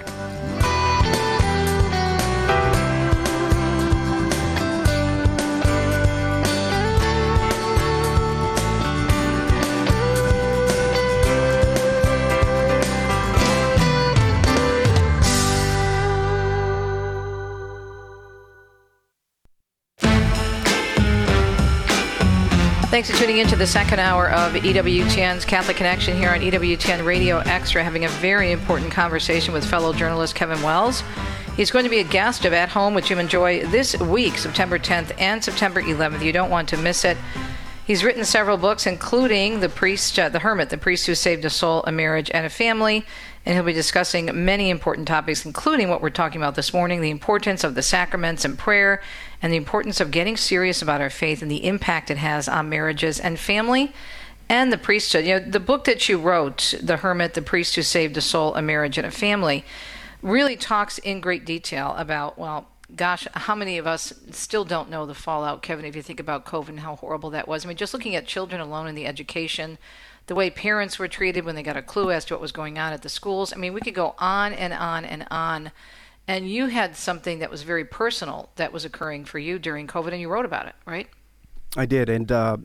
Thanks for tuning in to the second hour of E W T N's Catholic Connection here on E W T N Radio Extra, having a very important conversation with fellow journalist Kevin Wells. He's going to be a guest of At Home with Jim and Joy this week, September tenth and September eleventh. You don't want to miss it. He's written several books, including The Priest, uh, The Hermit, the Priest Who Saved a Soul, a Marriage, and a Family. And he'll be discussing many important topics, including what we're talking about this morning, the importance of the sacraments and prayer, and the importance of getting serious about our faith and the impact it has on marriages and family and the priesthood. You know, the book that you wrote, The Hermit, the Priest Who Saved a Soul, a Marriage, and a Family, really talks in great detail about, well, gosh, how many of us still don't know the fallout, Kevin, if you think about COVID and how horrible that was. I mean, just looking at children alone in the education, the way parents were treated when they got a clue as to what was going on at the schools. I mean, we could go on and on and on. And you had something that was very personal that was occurring for you during COVID, and you wrote about it, right? I did, and uh,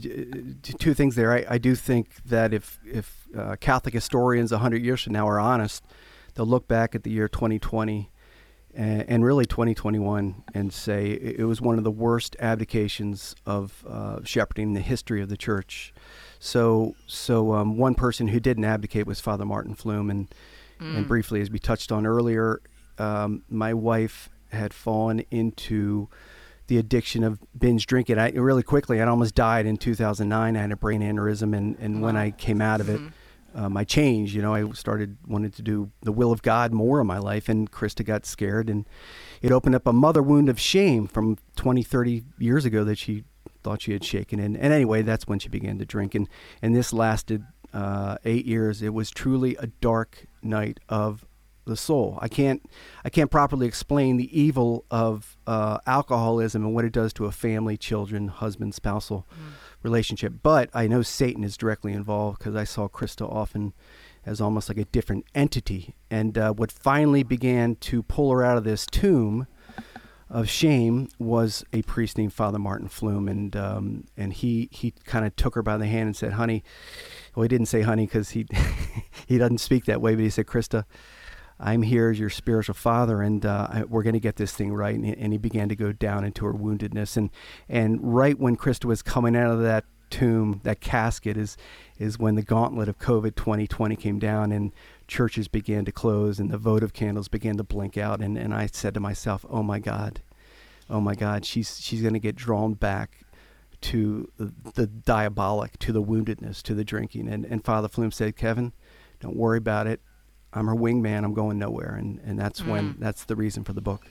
two things there. I, I do think that if, if uh, Catholic historians one hundred years from now are honest, they'll look back at the year twenty twenty and, and really twenty twenty-one and say it was one of the worst abdications of uh, shepherding in the history of the church. So, so um, one person who didn't abdicate was Father Martin Flume, and mm. and briefly, as we touched on earlier, um, my wife had fallen into the addiction of binge drinking. I really quickly, I almost died in two thousand nine. I had a brain aneurysm, and, and wow. when I came out of it, mm-hmm. um, I changed. You know, I started wanting to do the will of God more in my life, and Krista got scared, and it opened up a mother wound of shame from twenty, thirty years ago that she thought she had shaken in. And anyway, that's when she began to drink. And, and this lasted uh, eight years. It was truly a dark night of the soul. I can't I can't properly explain the evil of uh, alcoholism and what it does to a family, children, husband, spousal mm. relationship. But I know Satan is directly involved because I saw Krista often as almost like a different entity. And uh, what finally began to pull her out of this tomb of shame was a priest named Father Martin Flume, and um, and he he kind of took her by the hand and said, "Honey," well, he didn't say honey because he he doesn't speak that way, but he said, "Krista, I'm here as your spiritual father, and uh, we're going to get this thing right." And he, and he began to go down into her woundedness, and and right when Krista was coming out of that tomb, that casket, is is when the gauntlet of COVID twenty twenty came down and churches began to close and the votive candles began to blink out. And, and I said to myself, oh my God, oh my God, she's she's going to get drawn back to the, the diabolic, to the woundedness, to the drinking. And, and Father Flume said, Kevin, don't worry about it. I'm her wingman. I'm going nowhere. And, and that's mm. when, that's the reason for the book.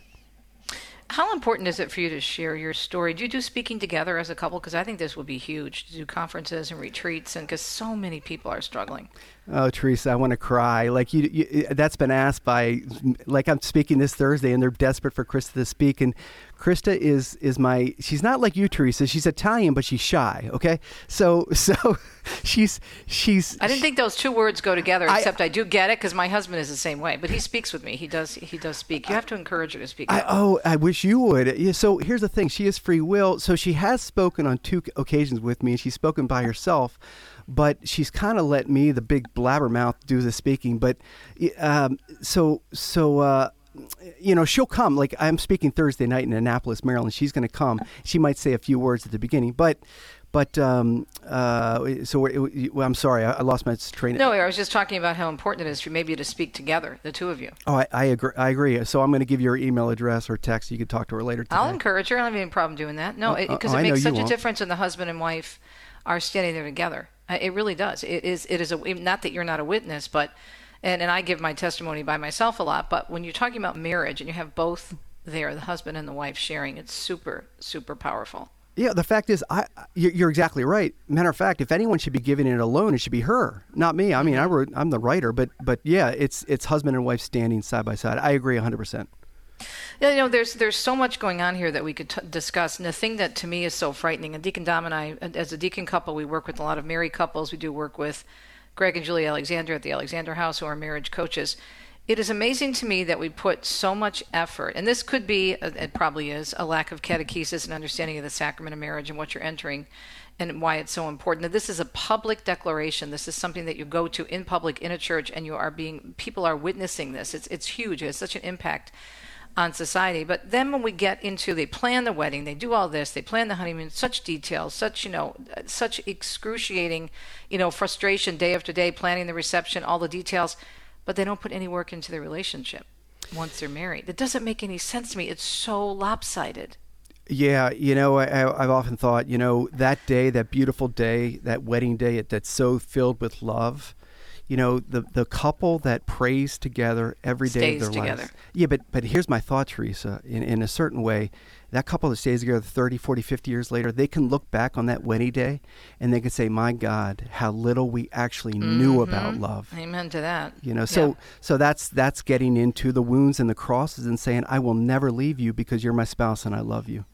How important is it for you to share your story? Do you do speaking together as a couple? Because I think this would be huge, to do conferences and retreats, and because so many people are struggling. Oh, Teresa, I want to cry. Like you, you, that's been asked by, like I'm speaking this Thursday, and they're desperate for Krista to speak. And Krista is is my. She's not like you, Teresa. She's Italian, but she's shy. Okay, so so she's she's. I didn't think those two words go together. Except I, I do get it because my husband is the same way. But he speaks with me. He does. He does speak. You have to encourage her to speak. I, oh, I wish you would. Yeah, so here's the thing. She has free will. So she has spoken on two occasions with me, and she's spoken by herself. But she's kind of let me, the big blabbermouth, do the speaking. But um, so, so uh, you know, she'll come. Like I'm speaking Thursday night in Annapolis, Maryland. She's going to come. She might say a few words at the beginning. But, but um, uh, so it, it, well, I'm sorry, I, I lost my train. No, I was just talking about how important it is for maybe to speak together, the two of you. Oh, I, I agree. I agree. So I'm going to give you her email address or text. You can talk to her later today. I'll encourage her. I don't have any problem doing that. No, because oh, oh, it, it makes such a won't. difference when the husband and wife are standing there together. It really does. It is. It is a, not that you're not a witness, but and, and I give my testimony by myself a lot. But when you're talking about marriage and you have both there, the husband and the wife sharing, it's super, super powerful. Yeah, the fact is, I you're exactly right. Matter of fact, if anyone should be giving it alone, it should be her, not me. I mean, I wrote, I'm the writer, but but yeah, it's it's husband and wife standing side by side. I agree one hundred percent. You know, there's there's so much going on here that we could t- discuss. And the thing that to me is so frightening, and Deacon Dom and I, as a deacon couple, we work with a lot of married couples. We do work with Greg and Julie Alexander at the Alexander House, who are marriage coaches. It is amazing to me that we put so much effort, and this could be, it probably is, a lack of catechesis and understanding of the sacrament of marriage and what you're entering and why it's so important. Now, this is a public declaration. This is something that you go to in public in a church, and you are being, people are witnessing this. It's it's huge. It has such an impact on society. But then when we get into, they plan the wedding, they do all this, they plan the honeymoon, such details, such, you know, such excruciating, you know, frustration day after day, planning the reception, all the details, but they don't put any work into the relationship once they're married. It doesn't make any sense to me. It's so lopsided. Yeah, you know, I, I've often thought, you know, that day, that beautiful day, that wedding day, that's so filled with love. You know, the the couple that prays together every day stays of their together. lives. Yeah, but but here's my thought, Teresa. In, in a certain way, that couple that stays together thirty, forty, fifty years later, they can look back on that wedding day and they can say, my God, how little we actually mm-hmm. knew about love. Amen to that. You know, so yeah. so that's that's getting into the wounds and the crosses and saying, I will never leave you because you're my spouse and I love you.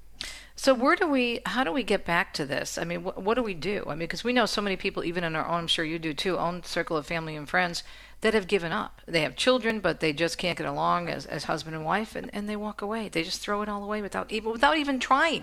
So where do we, how do we get back to this? I mean, wh- what do we do? I mean, because we know so many people, even in our own, I'm sure you do too, own circle of family and friends, that have given up. They have children, but they just can't get along as, as husband and wife, and, and they walk away. They just throw it all away without even, without even trying.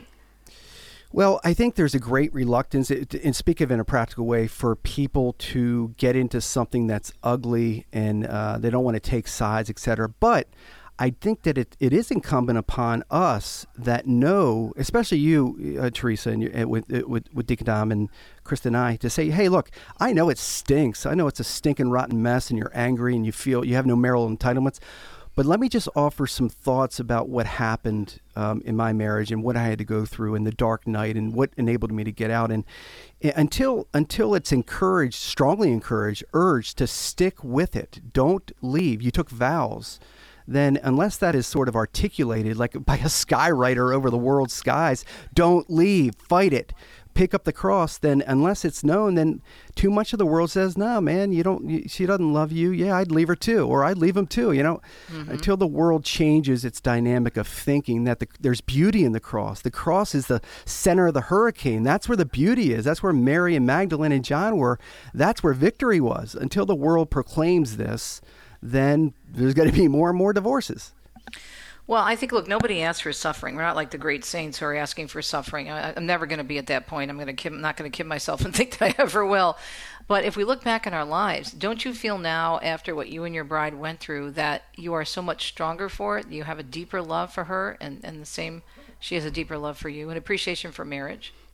Well, I think there's a great reluctance, and speak of it in a practical way, for people to get into something that's ugly and uh, they don't want to take sides, et cetera. But I think that it, it is incumbent upon us that know, especially you, uh, Teresa, and you, uh, with, uh, with with Deacon Dom and Krista and I, to say, hey, look, I know it stinks. I know it's a stinking rotten mess, and you're angry, and you feel you have no marital entitlements. But let me just offer some thoughts about what happened um, in my marriage and what I had to go through in the dark night and what enabled me to get out. And uh, until until it's encouraged, strongly encouraged, urged to stick with it. Don't leave. You took vows. Then unless that is sort of articulated like by a skywriter over the world's skies, don't leave, fight it, pick up the cross, then unless it's known, then too much of the world says, no, man, you don't, you, she doesn't love you. Yeah, I'd leave her too, or I'd leave him too, you know, mm-hmm. until the world changes its dynamic of thinking that the, there's beauty in the cross. The cross is the center of the hurricane. That's where the beauty is. That's where Mary and Magdalene and John were. That's where victory was. Until the world proclaims this, then there's going to be more and more divorces. Well, I think, look, nobody asks for suffering. We're not like the great saints who are asking for suffering. I, I'm never going to be at that point. I'm going to kid, I'm not going to kid myself and think that I ever will. But if we look back in our lives, don't you feel now, after what you and your bride went through, that you are so much stronger for it? You have a deeper love for her, and, and the same, she has a deeper love for you, and appreciation for marriage?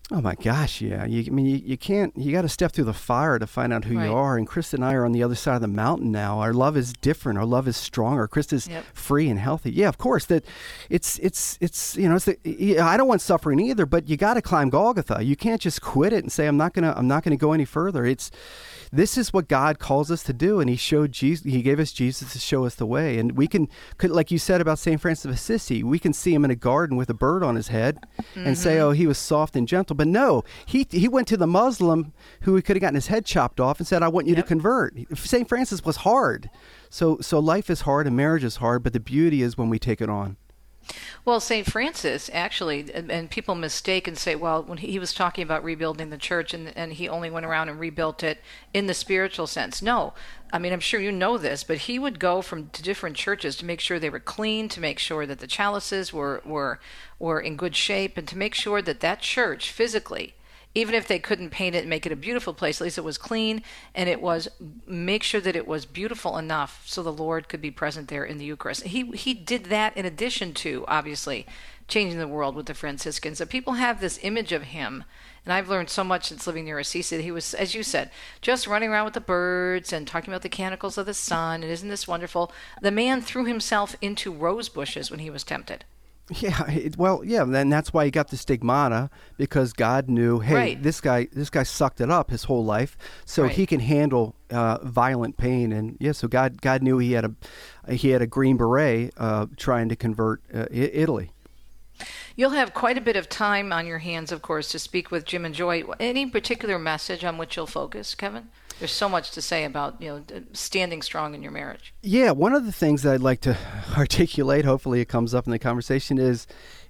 Oh my gosh, yeah. You, I mean, you, you can't. You got to step through the fire to find out who Right. you are. And Krista and I are on the other side of the mountain now. Our love is different. Our love is stronger. Krista's Yep. free and healthy. Yeah, of course. That it's it's it's you know. It's the, yeah, I don't want suffering either. But you got to climb Golgotha. You can't just quit it and say I'm not gonna I'm not gonna go any further. It's this is what God calls us to do, and He showed Jesus. He gave us Jesus to show us the way, and we can, could, like you said about Saint Francis of Assisi, we can see him in a garden with a bird on his head, Mm-hmm. and say, "Oh, he was soft and gentle." But no, he he went to the Muslim who he could have gotten his head chopped off and said, "I want you Yep. to convert." Saint Francis was hard, so so life is hard and marriage is hard, but the beauty is when we take it on. Well, Saint Francis, actually, and, and people mistake and say, well, when he, he was talking about rebuilding the church and, and he only went around and rebuilt it in the spiritual sense. No. I mean, I'm sure you know this, but he would go from to different churches to make sure they were clean, to make sure that the chalices were, were, were in good shape, and to make sure that that church physically, even if they couldn't paint it and make it a beautiful place, at least it was clean, and it was, make sure that it was beautiful enough so the Lord could be present there in the Eucharist. He he did that in addition to, obviously, changing the world with the Franciscans. So people have this image of him, and I've learned so much since living near Assisi. He was, as you said, just running around with the birds and talking about the canticles of the sun, and isn't this wonderful? The man threw himself into rose bushes when he was tempted. Yeah, it, well, yeah, and that's why he got the stigmata, because God knew, hey, Right. this guy, this guy sucked it up his whole life, so Right. he can handle uh, violent pain, and yeah, so God, God knew he had a, he had a green beret uh, trying to convert uh, I- Italy. You'll have quite a bit of time on your hands, of course, to speak with Jim and Joy. Any particular message on which you'll focus, Kevin? There's so much to say about, you know, standing strong in your marriage. Yeah, one of the things that I'd like to articulate, hopefully it comes up in the conversation, is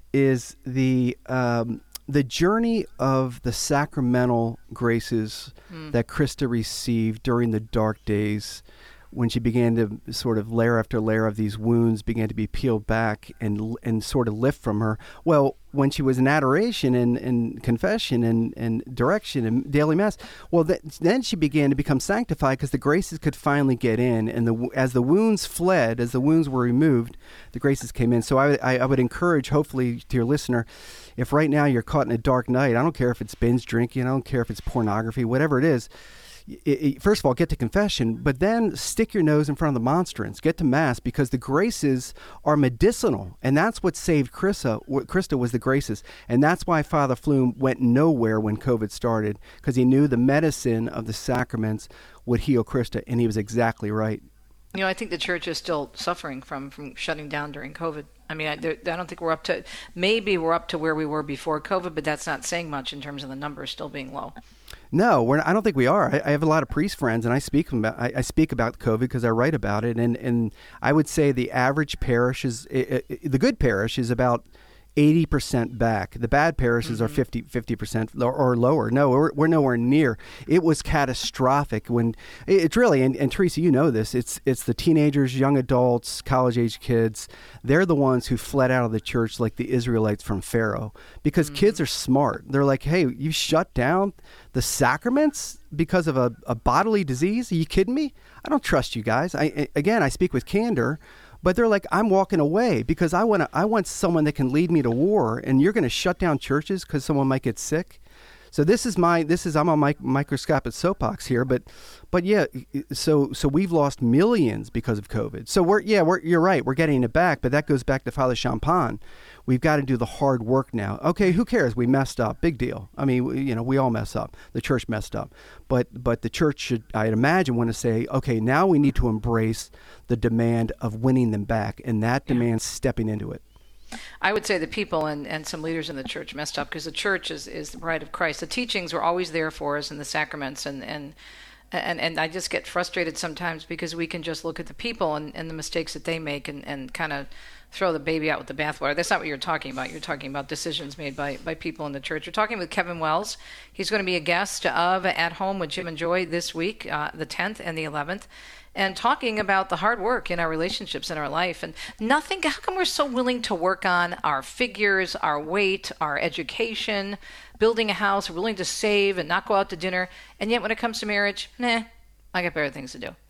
is the um, the journey of the sacramental graces Mm. that Krista received during the dark days, when she began to sort of layer after layer of these wounds began to be peeled back and and sort of lift from her. Well, when she was in adoration and, and confession and, and direction and daily mass, well, that, then she began to become sanctified because the graces could finally get in. And the, as the wounds fled, as the wounds were removed, the graces came in. So I, I, I would encourage, hopefully, to your listener, if right now you're caught in a dark night, I don't care if it's binge drinking, I don't care if it's pornography, whatever it is, It, it, first of all, get to confession, but then stick your nose in front of the monstrance. Get to Mass, because the graces are medicinal, and that's what saved Krista. Krista was the graces, and that's why Father Flume went nowhere when COVID started, because he knew the medicine of the sacraments would heal Krista, and he was exactly right. You know, I think the church is still suffering from, from shutting down during COVID. I mean, I, there, I don't think we're up to, maybe we're up to where we were before COVID, but that's not saying much in terms of the numbers still being low. No, we're, I don't think we are. I, I have a lot of priest friends, and I speak about I, I speak about COVID because I write about it, and, and I would say the average parish is it, it, the good parish is about eighty percent back. The bad parishes mm-hmm. are fifty percent or, or lower. No, we're, we're nowhere near. It was catastrophic when it's really, and, and Teresa, you know this, it's it's the teenagers, young adults, college-age kids. They're the ones who fled out of the church like the Israelites from Pharaoh, because mm-hmm. kids are smart. They're like, hey, you shut down the sacraments because of a, a bodily disease? Are you kidding me? I don't trust you guys. I, again, I speak with candor. But they're like, I'm walking away because I want to. I want someone that can lead me to war, and you're going to shut down churches because someone might get sick. So this is my. This is I'm on my microscopic soapbox here, but, but yeah. So so we've lost millions because of COVID. So we're yeah we're you're right. We're getting it back, but that goes back to Father Champagne. We've got to do the hard work now. Okay, who cares? We messed up. Big deal. I mean, we, you know, we all mess up. The church messed up. But but the church should, I'd imagine, want to say, okay, now we need to embrace the demand of winning them back, and that Yeah. demands stepping into it. I would say the people and, and some leaders in the church messed up because the church is, is the bride of Christ. The teachings were always there for us in the sacraments, and and, and, and I just get frustrated sometimes because we can just look at the people and, and the mistakes that they make and, and kind of throw the baby out with the bathwater. That's not what you're talking about. You're talking about decisions made by, by people in the church. You're talking with Kevin Wells. He's going to be a guest of At Home with Jim and Joy this week, uh, the tenth and the eleventh. And talking about the hard work in our relationships in our life. And nothing, how come we're so willing to work on our figures, our weight, our education, building a house, willing to save and not go out to dinner, and yet when it comes to marriage, nah, I got better things to do.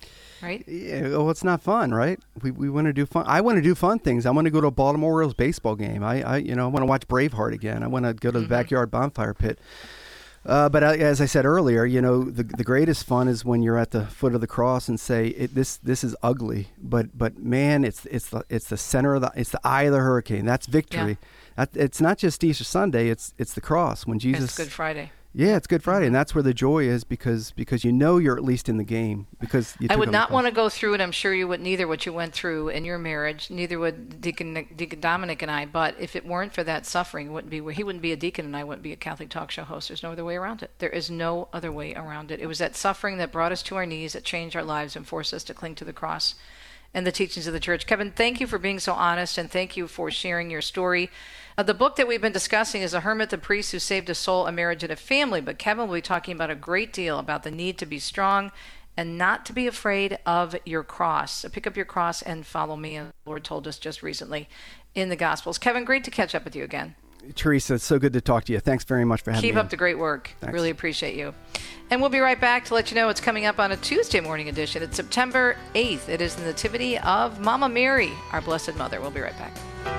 right? Yeah, well, it's not fun, right? We we want to do fun. I want to do fun things. I want to go to a Baltimore Orioles baseball game. I, I you know, I want to watch Braveheart again. I want to go to the mm-hmm. backyard bonfire pit. Uh, but I, as I said earlier, you know, the the greatest fun is when you're at the foot of the cross and say, it, "This this is ugly," but but man, it's it's the it's the center of the it's the eye of the hurricane. That's victory. Yeah. That, it's not just Easter Sunday. It's it's the cross when Jesus. It's Good Friday. Yeah, it's Good Friday, and that's where the joy is because because you know you're at least in the game because you I would not want to go through it. I'm sure you wouldn't either. What you went through in your marriage, neither would Deacon, Deacon Dominic and I. But if it weren't for that suffering, wouldn't be he wouldn't be a deacon, and I wouldn't be a Catholic talk show host. There's no other way around it. There is no other way around it. It was that suffering that brought us to our knees, that changed our lives, and forced us to cling to the cross and the teachings of the church. Kevin, thank you for being so honest, and thank you for sharing your story. Uh, the book that we've been discussing is A Hermit, the Priest Who Saved a Soul, a Marriage, and a Family. But Kevin will be talking about a great deal about the need to be strong and not to be afraid of your cross. So pick up your cross and follow me, as the Lord told us just recently in the Gospels. Kevin, great to catch up with you again. Teresa, it's so good to talk to you. Thanks very much for having Keep me. Keep up the great work. Thanks. Really appreciate you. And we'll be right back to let you know what's coming up on a Tuesday morning edition. It's September eighth. It is the Nativity of Mama Mary, our Blessed Mother. We'll be right back.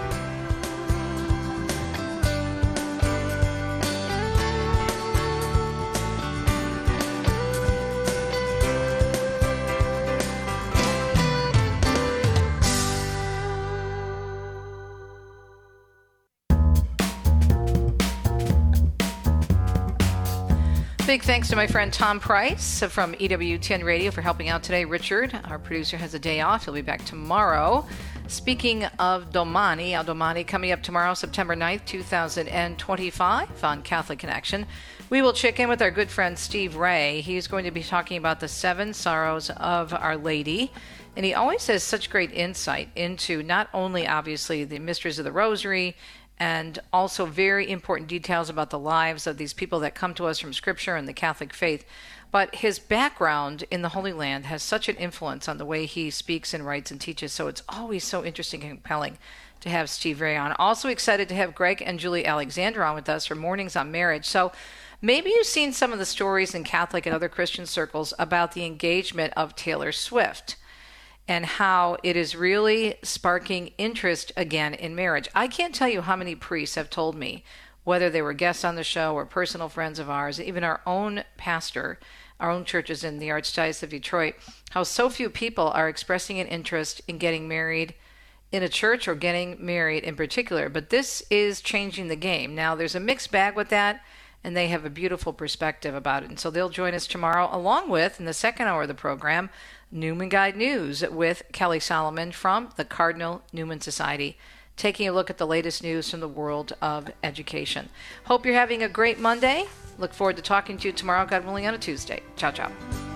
Big thanks to my friend Tom Price from E W ten Radio for helping out today. Richard, our producer, has a day off. He'll be back tomorrow. Speaking of Domani, Al Domani, coming up tomorrow, September ninth, twenty twenty-five on Catholic Connection. We will check in with our good friend Steve Ray. He's going to be talking about the seven sorrows of Our Lady. And he always has such great insight into not only, obviously, the mysteries of the Rosary, and also very important details about the lives of these people that come to us from Scripture and the Catholic faith. But his background in the Holy Land has such an influence on the way he speaks and writes and teaches, so it's always so interesting and compelling to have Steve Ray on. Also excited to have Greg and Julie Alexander on with us for Mornings on Marriage. So maybe you've seen some of the stories in Catholic and other Christian circles about the engagement of Taylor Swift and how it is really sparking interest again in marriage. I can't tell you how many priests have told me, whether they were guests on the show or personal friends of ours, even our own pastor, our own churches in the Archdiocese of Detroit, how so few people are expressing an interest in getting married in a church or getting married in particular. But this is changing the game. Now, there's a mixed bag with that, and they have a beautiful perspective about it. And so they'll join us tomorrow, along with, in the second hour of the program, Newman Guide News with Kelly Solomon from the Cardinal Newman Society, taking a look at the latest news from the world of education. Hope you're having a great Monday. Look forward to talking to you tomorrow, God willing, on a Tuesday. Ciao, ciao.